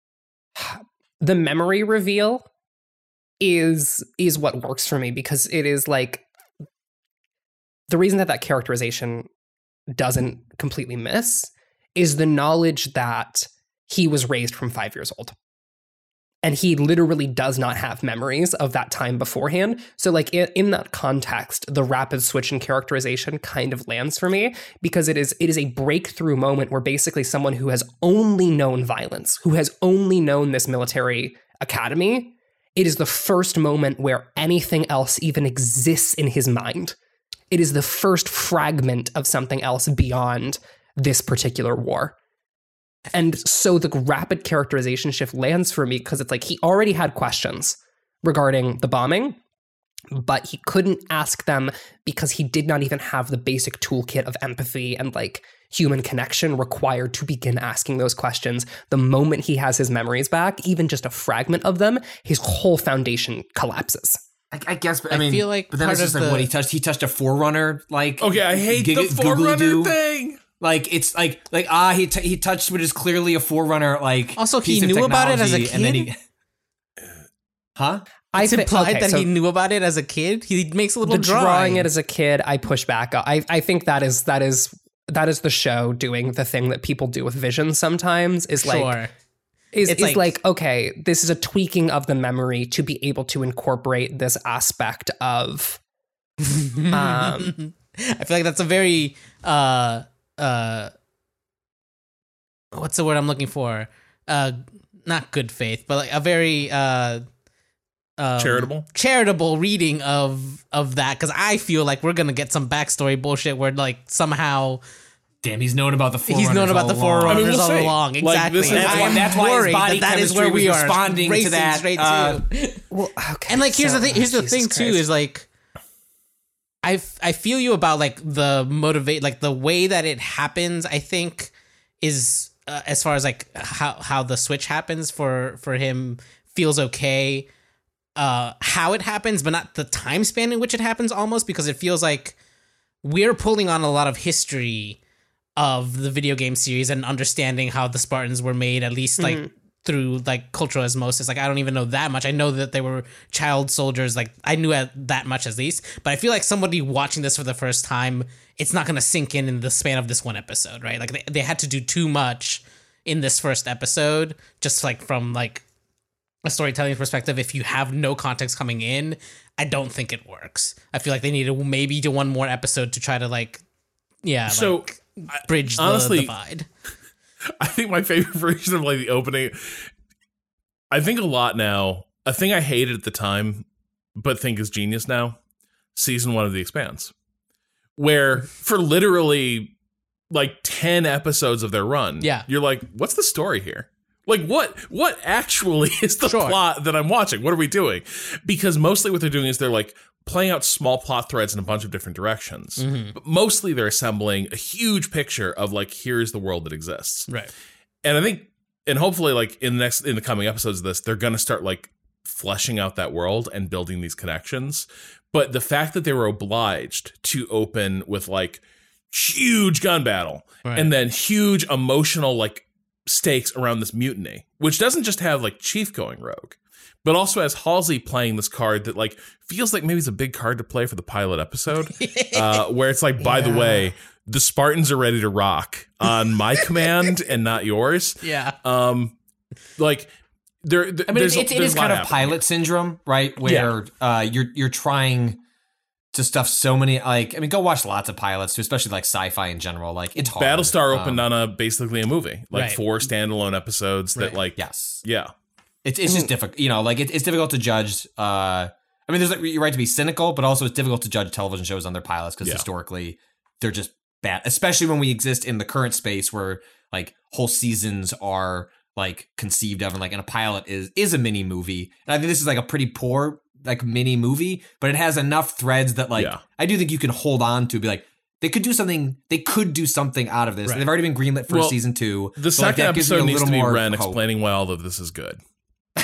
the memory reveal is is what works for me, because it is like the reason that that characterization doesn't completely miss is the knowledge that he was raised from five years old. And he literally does not have memories of that time beforehand. So like in, in that context, the rapid switch in characterization kind of lands for me, because it is it is a breakthrough moment where basically someone who has only known violence, who has only known this military academy, it is the first moment where anything else even exists in his mind. It is the first fragment of something else beyond this particular war. And so the rapid characterization shift lands for me because it's like he already had questions regarding the bombing, but he couldn't ask them because he did not even have the basic toolkit of empathy and like human connection required to begin asking those questions. The moment he has his memories back, even just a fragment of them, his whole foundation collapses. I, I guess, but I, I mean, feel like but then it's just like the... what he touched. He touched a Forerunner, like okay, I hate gig- the Forerunner thing. Like it's like like ah he t- he touched what is clearly a Forerunner. Like also he knew about it as a kid. And then he, huh? I It's implied okay, that so he knew about it as a kid. He makes a little the drawing. drawing it as a kid, I push back. I I think that is that is that is the show doing the thing that people do with vision sometimes. Is like Sure. is It's is like- like, okay, this is a tweaking of the memory to be able to incorporate this aspect of. Um, I feel like that's a very uh uh what's the word I'm looking for? Uh not good faith, but like a very uh um, Charitable? charitable reading of of that, because I feel like we're gonna get some backstory bullshit where like somehow Damn, he's known about the Forerunners. he's known about all the along. Forerunners I mean, we'll all see. along. Like, Exactly. this is- That's why- I'm that's why his worried body that that is where chemistry we was are responding to racing that, straight uh, to. well, okay, And like here's so- the thing. Here's the Jesus thing too Christ. is like, I f- I feel you about like the motivate, like the way that it happens. I think is uh, as far as like how how the switch happens for for him feels okay. Uh, how it happens, but not the time span in which it happens. Almost because it feels like we're pulling on a lot of history of the video game series and understanding how the Spartans were made, at least like. Mm-hmm. Through like cultural osmosis. Like I don't even know that much. I know that they were child soldiers. Like I knew that much at least, but I feel like somebody watching this for the first time, it's not going to sink in in the span of this one episode, right? Like they, they had to do too much in this first episode, just like from like a storytelling perspective. If you have no context coming in, I don't think it works. I feel like they needed maybe do one more episode to try to like, yeah, So like, bridge the honestly, divide. I think my favorite version of like the opening, I think a lot now, a thing I hated at the time, but think is genius now, season one of The Expanse, where for literally like ten episodes of their run, yeah, you're like, what's the story here? Like what, what actually is the Sure. plot that I'm watching? What are we doing? Because mostly what they're doing is they're like playing out small plot threads in a bunch of different directions, mm-hmm. but mostly they're assembling a huge picture of like, here's the world that exists. Right. And I think, and hopefully like in the next, in the coming episodes of this, they're going to start like fleshing out that world and building these connections. But the fact that they were obliged to open with like huge gun battle right. and then huge emotional like stakes around this mutiny, which doesn't just have like Chief going rogue, but also has Halsey playing this card that like feels like maybe it's a big card to play for the pilot episode, uh, where it's like, by yeah. the way, the Spartans are ready to rock on my command and not yours. Yeah. Um, like there, there I mean, there's, it, it there's is a lot kind of happening pilot here. syndrome, right? Where uh, you're you're trying to stuff so many. Like, I mean, go watch lots of pilots, especially like sci-fi in general. Like, it's hard. Battlestar Um, opened on a basically a movie, like Right. four standalone episodes that Right. like Yes. yeah. It's it's just difficult, you know. Like it, it's difficult to judge. Uh, I mean, there's like you're right to be cynical, but also it's difficult to judge television shows on their pilots because Yeah. historically they're just bad. Especially when we exist in the current space where like whole seasons are like conceived of, and like and a pilot is is a mini movie. And I think this is like a pretty poor like mini movie, but it has enough threads that like Yeah. I do think you can hold on to. Be like they could do something. They could do something out of this. Right. They've already been greenlit for Well, season two. The so, like, second that gives me episode a needs to little be more Ren hope. explaining why all of this is good.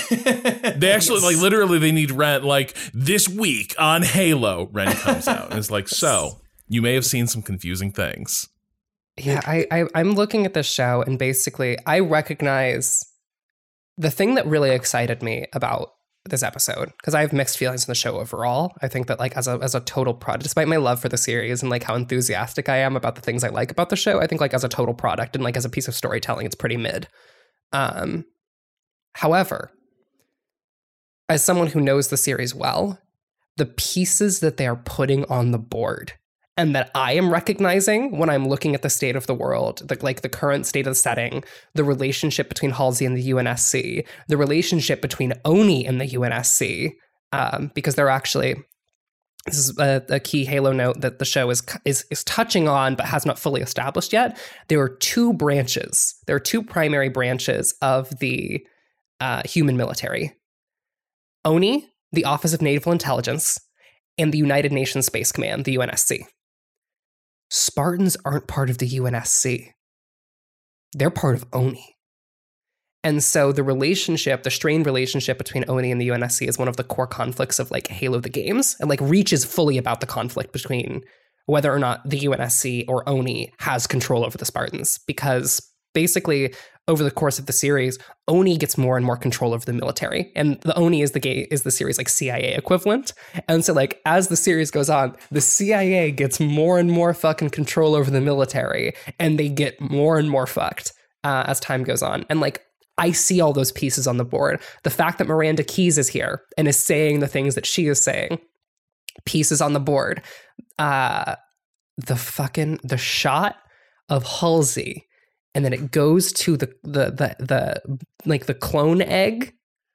They actually, like, literally, they need Ren, like, this week on Halo, Ren comes out. And it's like, so, you may have seen some confusing things. Yeah, I, I, I'm looking at this show, and basically, I recognize the thing that really excited me about this episode, because I have mixed feelings on the show overall. I think that, like, as a as a total product, despite my love for the series and, like, how enthusiastic I am about the things I like about the show, I think, like, as a total product and, like, as a piece of storytelling, it's pretty mid. Um, however, as someone who knows the series well, the pieces that they are putting on the board and that I am recognizing when I'm looking at the state of the world, the, like the current state of the setting, the relationship between Halsey and the U N S C, the relationship between Oni and the U N S C, um, because they're actually, this is a, a key Halo note that the show is, is is touching on but has not fully established yet. There are two branches, there are two primary branches of the uh, human military. Oni, the Office of Naval Intelligence, and the United Nations Space Command, the U N S C. Spartans aren't part of the U N S C. They're part of Oni. And so the relationship, the strained relationship between Oni and the U N S C is one of the core conflicts of, like, Halo the games, and, like, Reach is fully about the conflict between whether or not the U N S C or Oni has control over the Spartans, because basically over the course of the series, Oni gets more and more control over the military, and the Oni is the ga- is the series, like, C I A equivalent. And so, like, as the series goes on, the C I A gets more and more fucking control over the military, and they get more and more fucked uh, as time goes on. And, like, I see all those pieces on the board. The fact that Miranda Keyes is here and is saying the things that she is saying, pieces on the board. Uh, the fucking the shot of Halsey. And then it goes to the, the, the, the, like, the clone egg.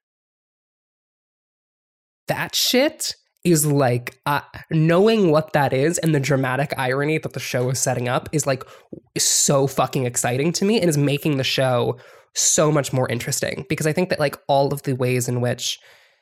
That shit is, like, uh, knowing what that is and the dramatic irony that the show is setting up is, like, so fucking exciting to me and is making the show so much more interesting. Because I think that, like, all of the ways in which,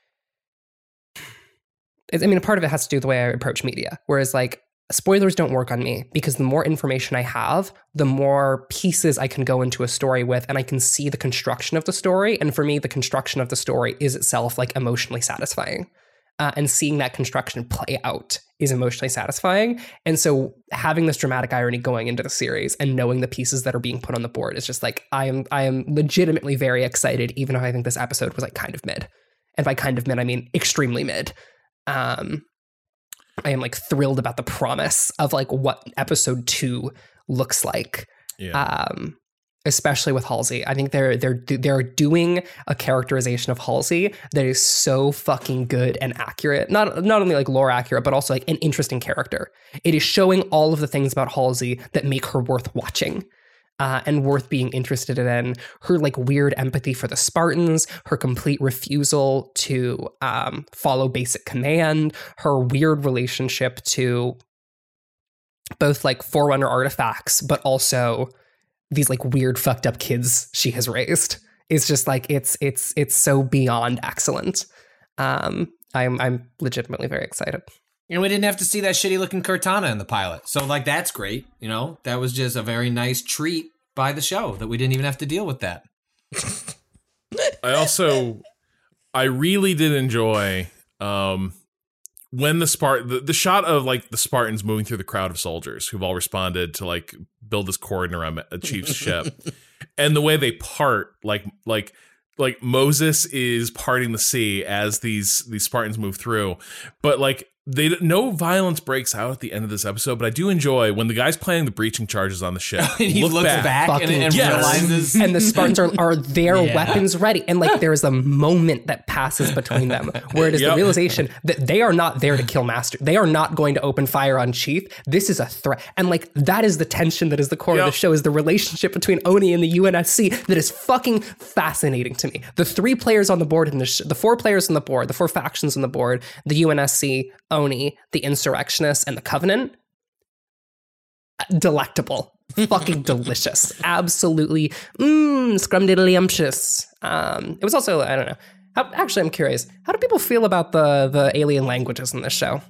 I mean, part of it has to do with the way I approach media. Whereas, like, spoilers don't work on me, because the more information I have, the more pieces I can go into a story with, and I can see the construction of the story. And for me, the construction of the story is itself, like, emotionally satisfying. Uh, and seeing that construction play out is emotionally satisfying. And so having this dramatic irony going into the series and knowing the pieces that are being put on the board is just, like, I am I am legitimately very excited, even though I think this episode was, like, kind of mid. And by kind of mid, I mean extremely mid. Um, I am, like, thrilled about the promise of, like, what episode two looks like. Yeah. Um, especially with Halsey. I think they're they're they're doing a characterization of Halsey that is so fucking good and accurate. Not not only, like, lore accurate, but also, like, an interesting character. It is showing all of the things about Halsey that make her worth watching. Uh, and worth being interested in. Her, like, weird empathy for the Spartans, her complete refusal to um, follow basic command, her weird relationship to both, like, Forerunner artifacts, but also these, like, weird fucked up kids she has raised. It's just, like, it's it's it's so beyond excellent. Um, I'm I'm legitimately very excited. And we didn't have to see that shitty looking Cortana in the pilot. So, like, that's great. You know, that was just a very nice treat by the show that we didn't even have to deal with that. I also, I really did enjoy um, when the Spart the, the shot of, like, the Spartans moving through the crowd of soldiers who've all responded to, like, build this cordon around a chief's ship, and the way they part, like like like Moses is parting the sea as these these Spartans move through, but, like, they no violence breaks out at the end of this episode, but I do enjoy when the guy's planning the breaching charges on the ship. And he look looks back, back and, and yes. realizes, and the Spartans are, are their Yeah. weapons ready, and, like, there is a moment that passes between them where it is Yep. the realization that they are not there to kill Master. They are not going to open fire on Chief. This is a threat, and, like, that is the tension that is the core Yep. of the show, is the relationship between Oni and the U N S C that is fucking fascinating to me. The three players on the board in the sh- the four players on the board, the four factions on the board, the U N S C, Oni, the Insurrectionists, and the Covenant. Delectable. Fucking delicious. Absolutely mmm, scrumdiddlyumptious. Um, it was also, I don't know. How, actually, I'm curious. How do people feel about the the alien languages in this show?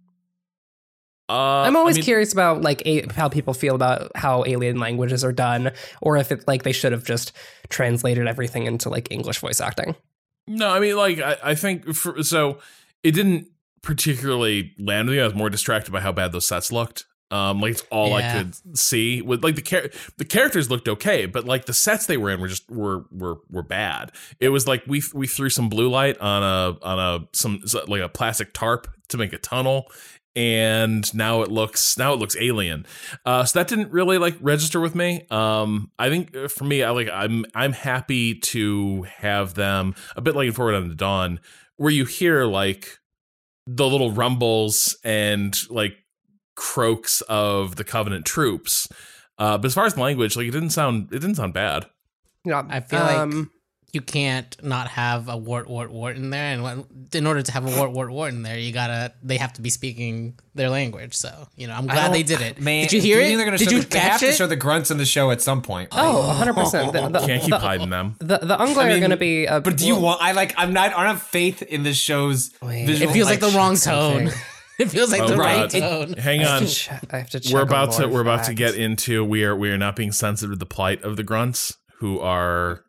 Uh, I'm always I mean, curious about, like, a, how people feel about how alien languages are done, or if it, like, they should have just translated everything into, like, English voice acting. No, I mean, like, I, I think, for, so it didn't particularly land with me. I was more distracted by how bad those sets looked. Um, like, it's all Yeah. I could see. With like, the char- the characters looked okay, but, like, the sets they were in were just, were were were bad. It was like, we we threw some blue light on a, on a, some, like, a plastic tarp to make a tunnel, and now it looks now it looks alien. Uh, so that didn't really like register with me. Um, I think for me, I like I'm I'm happy to have them a bit like in Forward Unto Dawn, where you hear like the little rumbles and like croaks of the Covenant troops. Uh, but as far as the language, like it didn't sound it didn't sound bad. Yeah, I feel um, like you can't not have a wart wart wart in there, and when- in order to have a wart wart wart in there, you gotta they have to be speaking their language. So you know, I'm glad they did it. Man, did you hear do it? think They're gonna did show you the, they have catch to it? show the grunts in the show at some point. Right? Oh, one hundred percent. The, the, Can't keep the, hiding them. the, the Ungla I are mean, going to be... A, But do you well, want? I like. I'm not. I don't have faith in this show's Wait. visual. It feels like, the check wrong something. tone. It feels like Oh, the God. right It- tone. Hang I have on. to check- I have to check We're a about to lore we're about to fact. get into we are we are not being sensitive to the plight of the grunts who are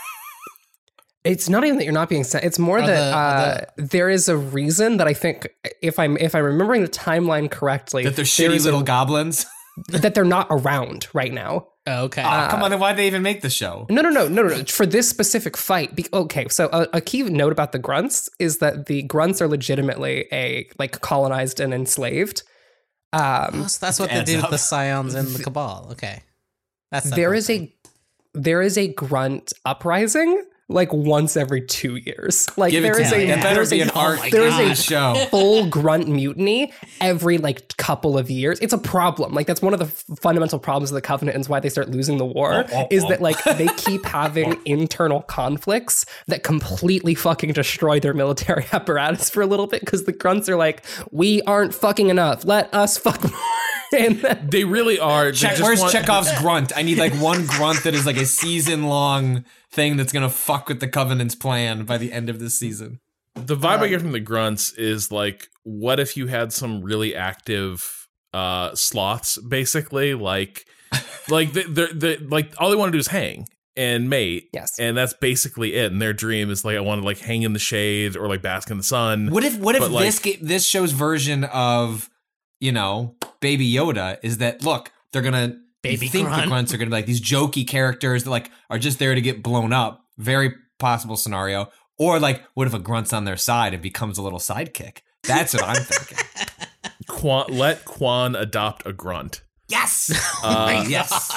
It's not even that you're not being sent. It's more Are that the- are uh, there is a reason that I think, if I'm if I'm remembering the timeline correctly, that they're there shitty is little a, goblins. that they're not around right now. Okay. Oh, come on, then why'd they even make the show? No, no, no, no, no. no. For this specific fight, be, okay. So a, a key note about the grunts is that the grunts are legitimately a like colonized and enslaved. Um, Oh, so that's what they adds did with up. the Scions and the Cabal. Okay. That's that there whole is thing. a there is a grunt uprising like once every two years. Like Give it there to is me. a That better there's be a- an art. my there is God. a show. full grunt mutiny every like couple of years. It's a problem. Like that's one of the f- fundamental problems of the Covenant and is why they start losing the war Oh, oh, is oh. that like they keep having internal conflicts that completely fucking destroy their military apparatus for a little bit because the grunts are like, we aren't fucking enough. Let us fuck more. And then- they really are. they Check, just where's want- Chekhov's grunt? I need like one grunt that is like a season long thing that's gonna fuck with the Covenant's plan by the end of this season. The vibe I get from the grunts is like, what if you had some really active uh sloths, basically, like, like they they're, they're like all they want to do is hang and mate, Yes. and that's basically it. And their dream is like, I want to like hang in the shade or like bask in the sun. What if what if But, like- this ga- this show's version of, you know, Baby Yoda is that look, they're gonna Baby you think Grunt. the grunts are gonna be like these jokey characters that like are just there to get blown up. Very possible scenario. Or like, what if a grunt's on their side and becomes a little sidekick? That's what I'm thinking. Quan, let Quan adopt a grunt. Yes. Uh, yes.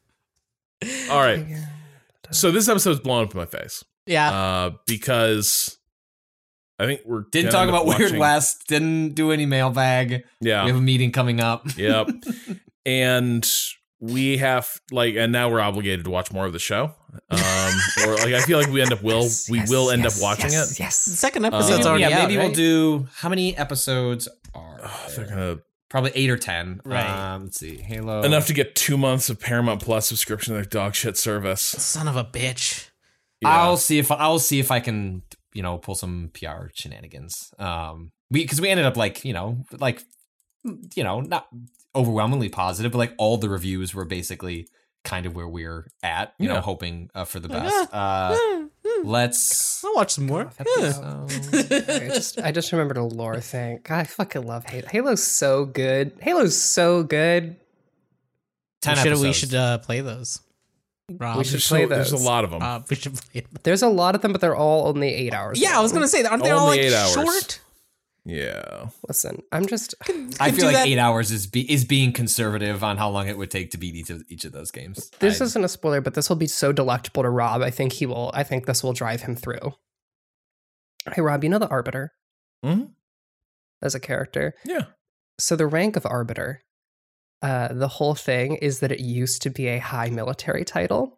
All right. So this episode's blown up in my face Yeah. uh, because I think we're Didn't gonna talk end up about Weird watching- West. Didn't do any mailbag. Yeah. We have a meeting coming up. Yep. And we have like, and now we're obligated to watch more of the show. Um, or like, I feel like we end up will Yes, we yes, will end yes, up watching yes, it. Yes. the second episode's Um, already yeah, out, maybe right? we'll do. How many episodes are? Oh, there? they're gonna Probably eight or ten. Right. Um, let's see. Halo. enough to get two months of Paramount Plus subscription to their dog shit service. Son of a bitch. Yeah. I'll see if I'll see if I can, you know, pull some P R shenanigans. Um, we because we ended up like, you know, like, you know, not overwhelmingly positive, but like all the reviews were basically kind of where we're at. You know, Yeah. hoping uh, for the best. Uh, let's. I'll watch some more. Yeah. episode- I just I just remembered a lore thing. God, I fucking love Halo. Halo's so good. Halo's so good. Ten we should, episodes. we should uh, play those. Rob. We should There's, play so, there's a those. lot of them. Uh, we should play them. There's a lot of them, but they're all only eight hours. Yeah, I was long. gonna say, aren't they all Only like eight hours. short? yeah. Listen, I'm just I could feel do like that- eight hours is be, is being conservative on how long it would take to beat each of each of those games. this I- isn't a spoiler, but this will be so delectable to Rob. I think he will I think this will drive him through. Hey Rob, you know the Arbiter Mhm. as a character? Yeah. So the rank of Arbiter, uh, the whole thing is that it used to be a high military title.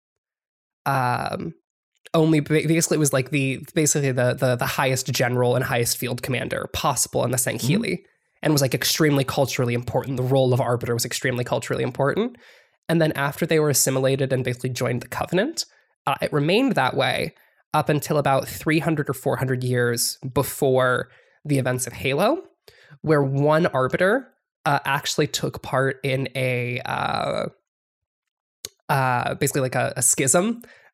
Um, only basically it was like the basically the the the highest general and highest field commander possible in the Sankhili, and was like extremely culturally important. The role of Arbiter was extremely culturally important. And then after they were assimilated and basically joined the Covenant, uh, it remained that way up until about three hundred or four hundred years before the events of Halo, where one Arbiter uh, actually took part in a uh, uh, basically like a, a schism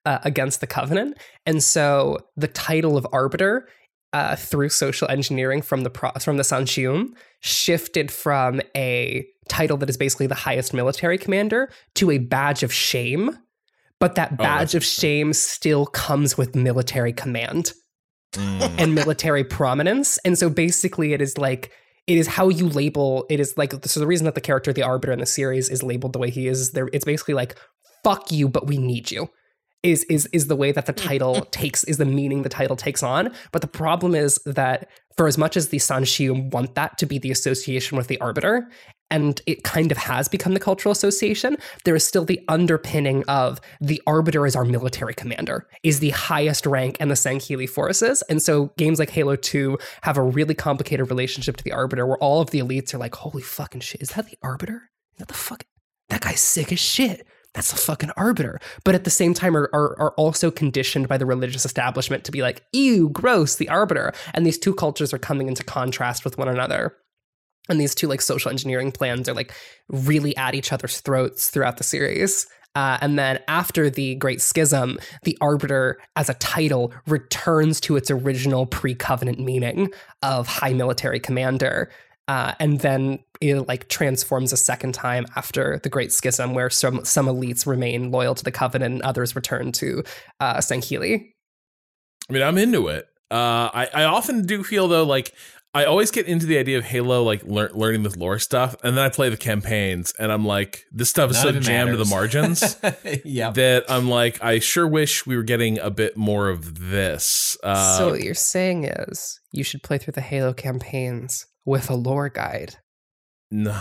uh, against the Covenant. And so the title of Arbiter uh, through social engineering from the pro- from the Sanshium shifted from a title that is basically the highest military commander to a badge of shame. But that badge oh, of shame still comes with military command mm. and military prominence. And so basically it is like, it is how you label, it is like, so the reason that the character, the Arbiter in the series is labeled the way he is, there, it's basically like, fuck you, but we need you. Is is is the way that the title takes, is the meaning the title takes on. But the problem is that for as much as the Sanshium want that to be the association with the Arbiter, and it kind of has become the cultural association, there is still the underpinning of the Arbiter as our military commander, is the highest rank in the Sangheili forces. And so games like Halo two have a really complicated relationship to the Arbiter, where all of the elites are like, holy fucking shit, is that the Arbiter? Is that the fuck? That guy's sick as shit. That's a fucking Arbiter. But at the same time are, are are also conditioned by the religious establishment to be like, ew, gross, the Arbiter. And these two cultures are coming into contrast with one another. And these two like social engineering plans are like really at each other's throats throughout the series. Uh, and then after the Great Schism, the Arbiter as a title returns to its original pre-Covenant meaning of high military commander. Uh, and then it like transforms a second time after the Great Schism, where some some elites remain loyal to the Covenant and others return to uh, Sangheili. I mean, I'm into it. Uh, I, I often do feel, though, like I always get into the idea of Halo, like lear- learning this lore stuff, and then I play the campaigns, and I'm like, this stuff is None so jammed matters. to the margins yep. that I'm like, I sure wish we were getting a bit more of this. Uh, so what you're saying is you should play through the Halo campaigns with a lore guide. No.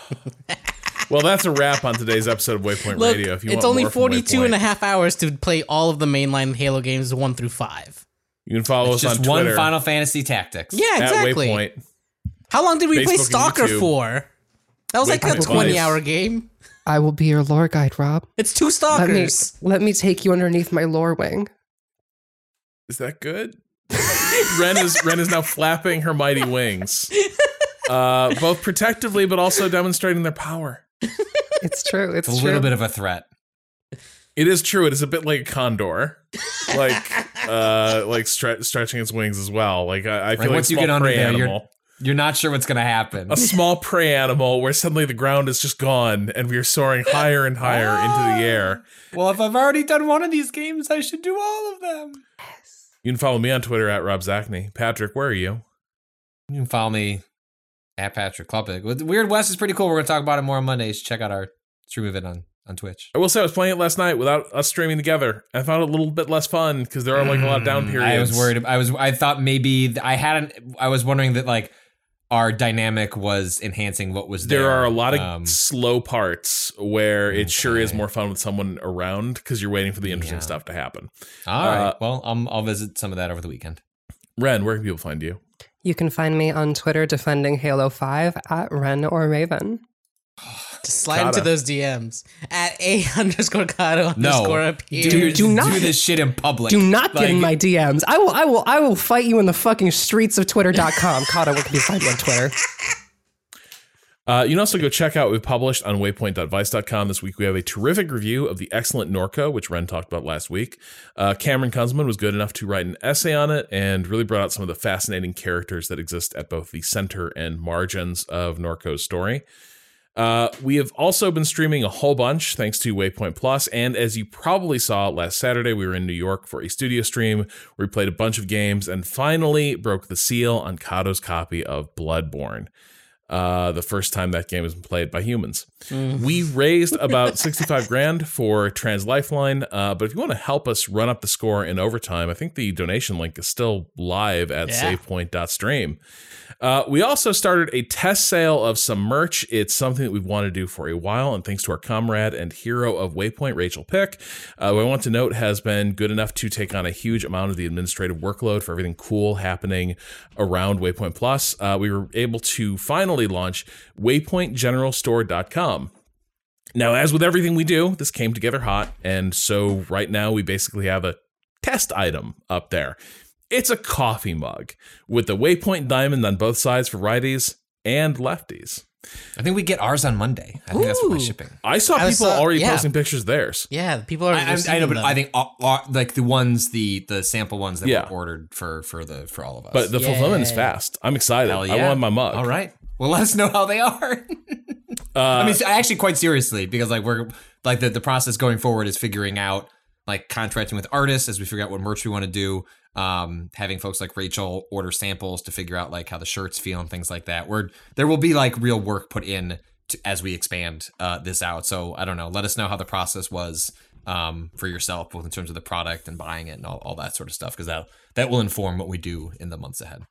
Well, that's a wrap on today's episode of Waypoint Look, Radio. If you it's want only more forty-two and a half hours to play all of the mainline Halo games one through five. You can follow it's us just on Twitter. One Final Fantasy Tactics. Yeah, exactly. At Waypoint. How long did we Facebook play Stalker for? That was Waypoint like a twenty-hour game. I will be your lore guide, Rob. It's two Stalkers. Let me, let me take you underneath my lore wing. Is that good? Ren is Ren is now flapping her mighty wings, uh, both protectively but also demonstrating their power. It's true. It's, it's a true. little bit of a threat. It is true. It is a bit like a condor, like uh, like stre- stretching its wings as well. Like I, I feel right, like once a small you get under prey there, animal. You're- You're not sure what's going to happen. A small prey animal where suddenly the ground is just gone and we are soaring higher and higher ah. into the air. Well, if I've already done one of these games, I should do all of them. Yes. You can follow me on Twitter at Rob Zachney. Patrick, where are you? You can follow me at Patrick Klupik. Weird West is pretty cool. We're going to talk about it more on Mondays. Check out our stream of it on, on Twitch. I will say I was playing it last night without us streaming together. I found it a little bit less fun because there are like a lot of down periods. I was worried. I was. I thought maybe I hadn't. I was wondering that like our dynamic was enhancing what was there. There are a lot of um, slow parts where it okay. sure is more fun with someone around because you're waiting for the interesting yeah. stuff to happen. All uh, right. Well, um, I'll visit some of that over the weekend. Ren, where can people find you? You can find me on Twitter defending Halo five at Ren or Raven. Just slide Kata. into those D Ms at a underscore Kata underscore no. appear. Do, do not do this shit in public. Do not like, get in my D Ms. I will. I will. I will fight you in the fucking streets of Twitter dot com. Kata, where can you find you on Twitter? Uh, you can also go check out what we published on waypoint dot vice dot com. This week we have a terrific review of the excellent Norco, which Ren talked about last week. Uh, Cameron Kunzman was good enough to write an essay on it and really brought out some of the fascinating characters that exist at both the center and margins of Norco's story. Uh, we have also been streaming a whole bunch thanks to Waypoint Plus, and as you probably saw last Saturday, we were in New York for a studio stream where we played a bunch of games and finally broke the seal on Kato's copy of Bloodborne. Uh, the first time that game has been played by humans. Mm. We raised about sixty-five grand for Trans Lifeline, uh, but if you want to help us run up the score in overtime, I think the donation link is still live at yeah. savepoint dot stream. Uh, we also started a test sale of some merch. It's something that we've wanted to do for a while, and thanks to our comrade and hero of Waypoint, Rachel Pick, uh, who I want to note has been good enough to take on a huge amount of the administrative workload for everything cool happening around Waypoint Plus. Uh, we were able to finally launch waypoint general store dot com. Now, as with everything we do, this came together hot, and so right now we basically have a test item up there. It's a coffee mug with the Waypoint diamond on both sides for righties and lefties. I think we get ours on Monday. I think Ooh. that's what my shipping. I saw I people saw, already yeah. posting pictures of theirs. Yeah, people are. I, I, I know, but them. I think uh, uh, like the ones, the the sample ones that Yeah. were ordered for for the for all of us. But the Yay. fulfillment is fast. I'm excited. Hell I yeah. want my mug. All right. Well, let us know how they are. Uh, I mean, actually, quite seriously, because like we're like the, the process going forward is figuring out like contracting with artists as we figure out what merch we want to do. Um, having folks like Rachel order samples to figure out like how the shirts feel and things like that. Where there will be like real work put in to, as we expand uh, this out. So I don't know. Let us know how the process was um, for yourself, both in terms of the product and buying it and all, all that sort of stuff, because that that will inform what we do in the months ahead.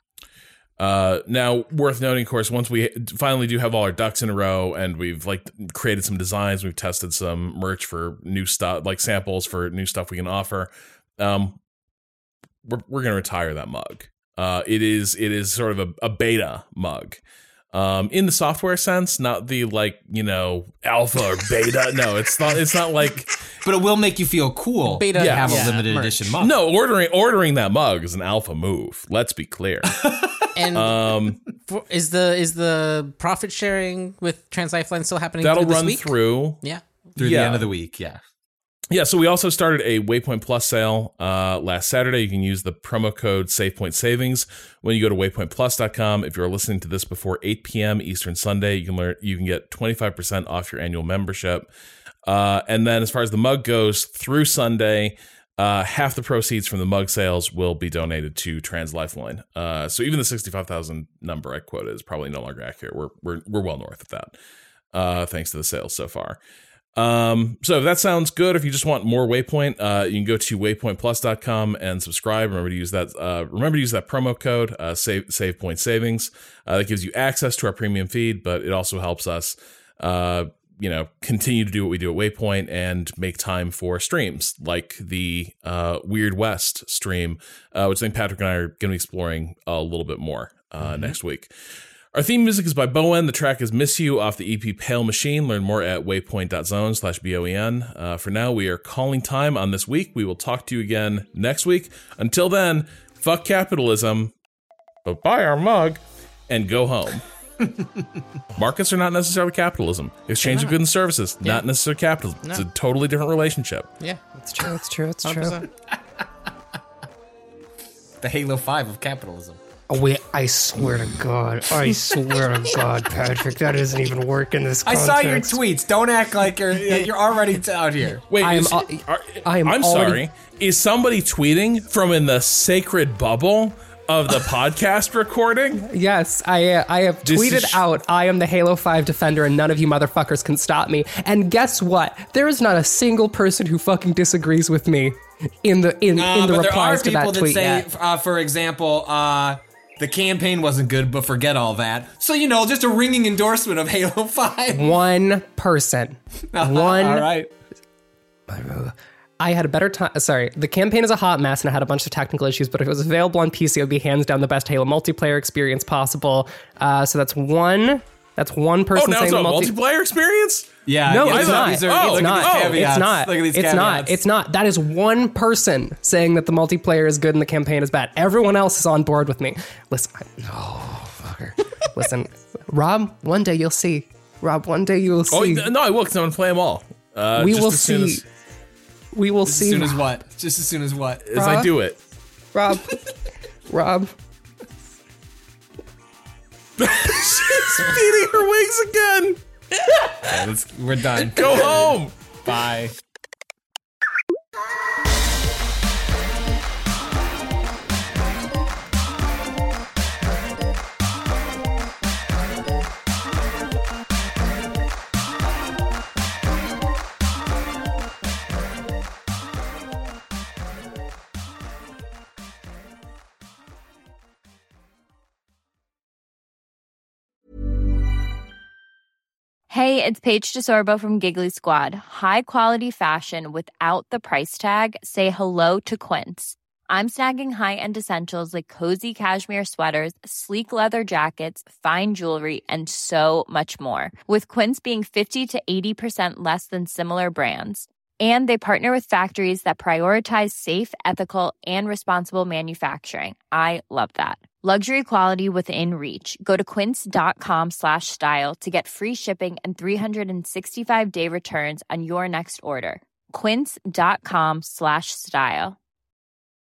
Uh, now, worth noting, of course, once we finally do have all our ducks in a row and we've like created some designs, we've tested some merch for new stuff, like samples for new stuff we can offer. Um, we're we're gonna retire that mug. Uh, it is it is sort of a, a beta mug. Um, in the software sense, not the like, you know, alpha or beta. No, it's not. It's not like. But it will make you feel cool. Beta to yeah, have yeah, a limited merch. edition mug. No, ordering ordering that mug is an alpha move. Let's be clear. And Um, for, is the is the profit sharing with TransLifeline still happening? that'll through this run week? through. Yeah. Through Yeah. the end of the week, yeah. Yeah, so we also started a Waypoint Plus sale uh, last Saturday. You can use the promo code SavePoint Savings when you go to waypoint plus dot com. If you're listening to this before eight p.m. Eastern Sunday, you can learn you can get twenty-five percent off your annual membership. Uh, and then as far as the mug goes, through Sunday, uh, half the proceeds from the mug sales will be donated to TransLifeline. Uh, so even the sixty-five thousand number I quoted is probably no longer accurate. We're we're we're well north of that, uh, thanks to the sales so far. Um, so if that sounds good, if you just want more Waypoint, uh, you can go to waypoint plus dot com and subscribe. Remember to use that, uh, remember to use that promo code, uh, save, save point savings. Uh, that gives you access to our premium feed, but it also helps us, uh, you know, continue to do what we do at Waypoint and make time for streams like the, uh, Weird West stream, uh, which I think Patrick and I are going to be exploring a little bit more, uh, mm-hmm. next week. Our theme music is by Bowen. The track is Miss You off the E P Pale Machine. Learn more at waypoint.zone slash B-O-E-N. Uh, for now, we are calling time on this week. We will talk to you again next week. Until then, fuck capitalism, but buy our mug and go home. Markets are not necessarily capitalism. Exchange of goods and services, Yeah. not necessarily capitalism. No. It's a totally different relationship. Yeah. It's true. It's true. It's one hundred true. percent. The Halo five of capitalism. Oh, wait, I swear to God. I swear to God, Patrick, that doesn't even work in this I context. saw your tweets. Don't act like you're you're already out here. Wait, I am is- al- are- I am I'm already- sorry. Is somebody tweeting from in the sacred bubble of the podcast recording? Yes, I uh, I have This tweeted is sh- out, I am the Halo five defender and none of you motherfuckers can stop me. And guess what? There is not a single person who fucking disagrees with me in the in, Uh, in the but there are replies to people that that tweet say, yet. uh, for example, uh, the campaign wasn't good, but forget all that. So, you know, just a ringing endorsement of Halo five. One person. One. All right. I had a better time. Sorry, the campaign is a hot mess and it had a bunch of technical issues, but if it was available on P C, it would be hands down the best Halo multiplayer experience possible. Uh, so that's one. That's one Oh, person now saying it's a the multi- multiplayer experience? Yeah. No, yeah, it's these are- not. these are- Oh, look it's at not. these caveats. It's not. Look at these It's not. caveats. It's not. That is one person saying that the multiplayer is good and the campaign is bad. Everyone else is on board with me. Listen, I, oh fucker. Listen, Rob. One day you'll see. Rob. One day you will see. Oh, no, I will, because I'm going to play them all. Uh, we just will as soon see. As, we will Just see. as soon as what? Just as soon as what? as I do it. Rob. Rob. She's beating her wings again. Okay, let's, we're done. Go home. Bye. Hey, it's Paige DeSorbo from Giggly Squad. High quality fashion without the price tag. Say hello to Quince. I'm snagging high-end essentials like cozy cashmere sweaters, sleek leather jackets, fine jewelry, and so much more. With Quince being fifty to eighty percent less than similar brands. And they partner with factories that prioritize safe, ethical, and responsible manufacturing. I love that. Luxury quality within reach. Go to quince.com slash style to get free shipping and three sixty-five day returns on your next order. Quince.com slash style.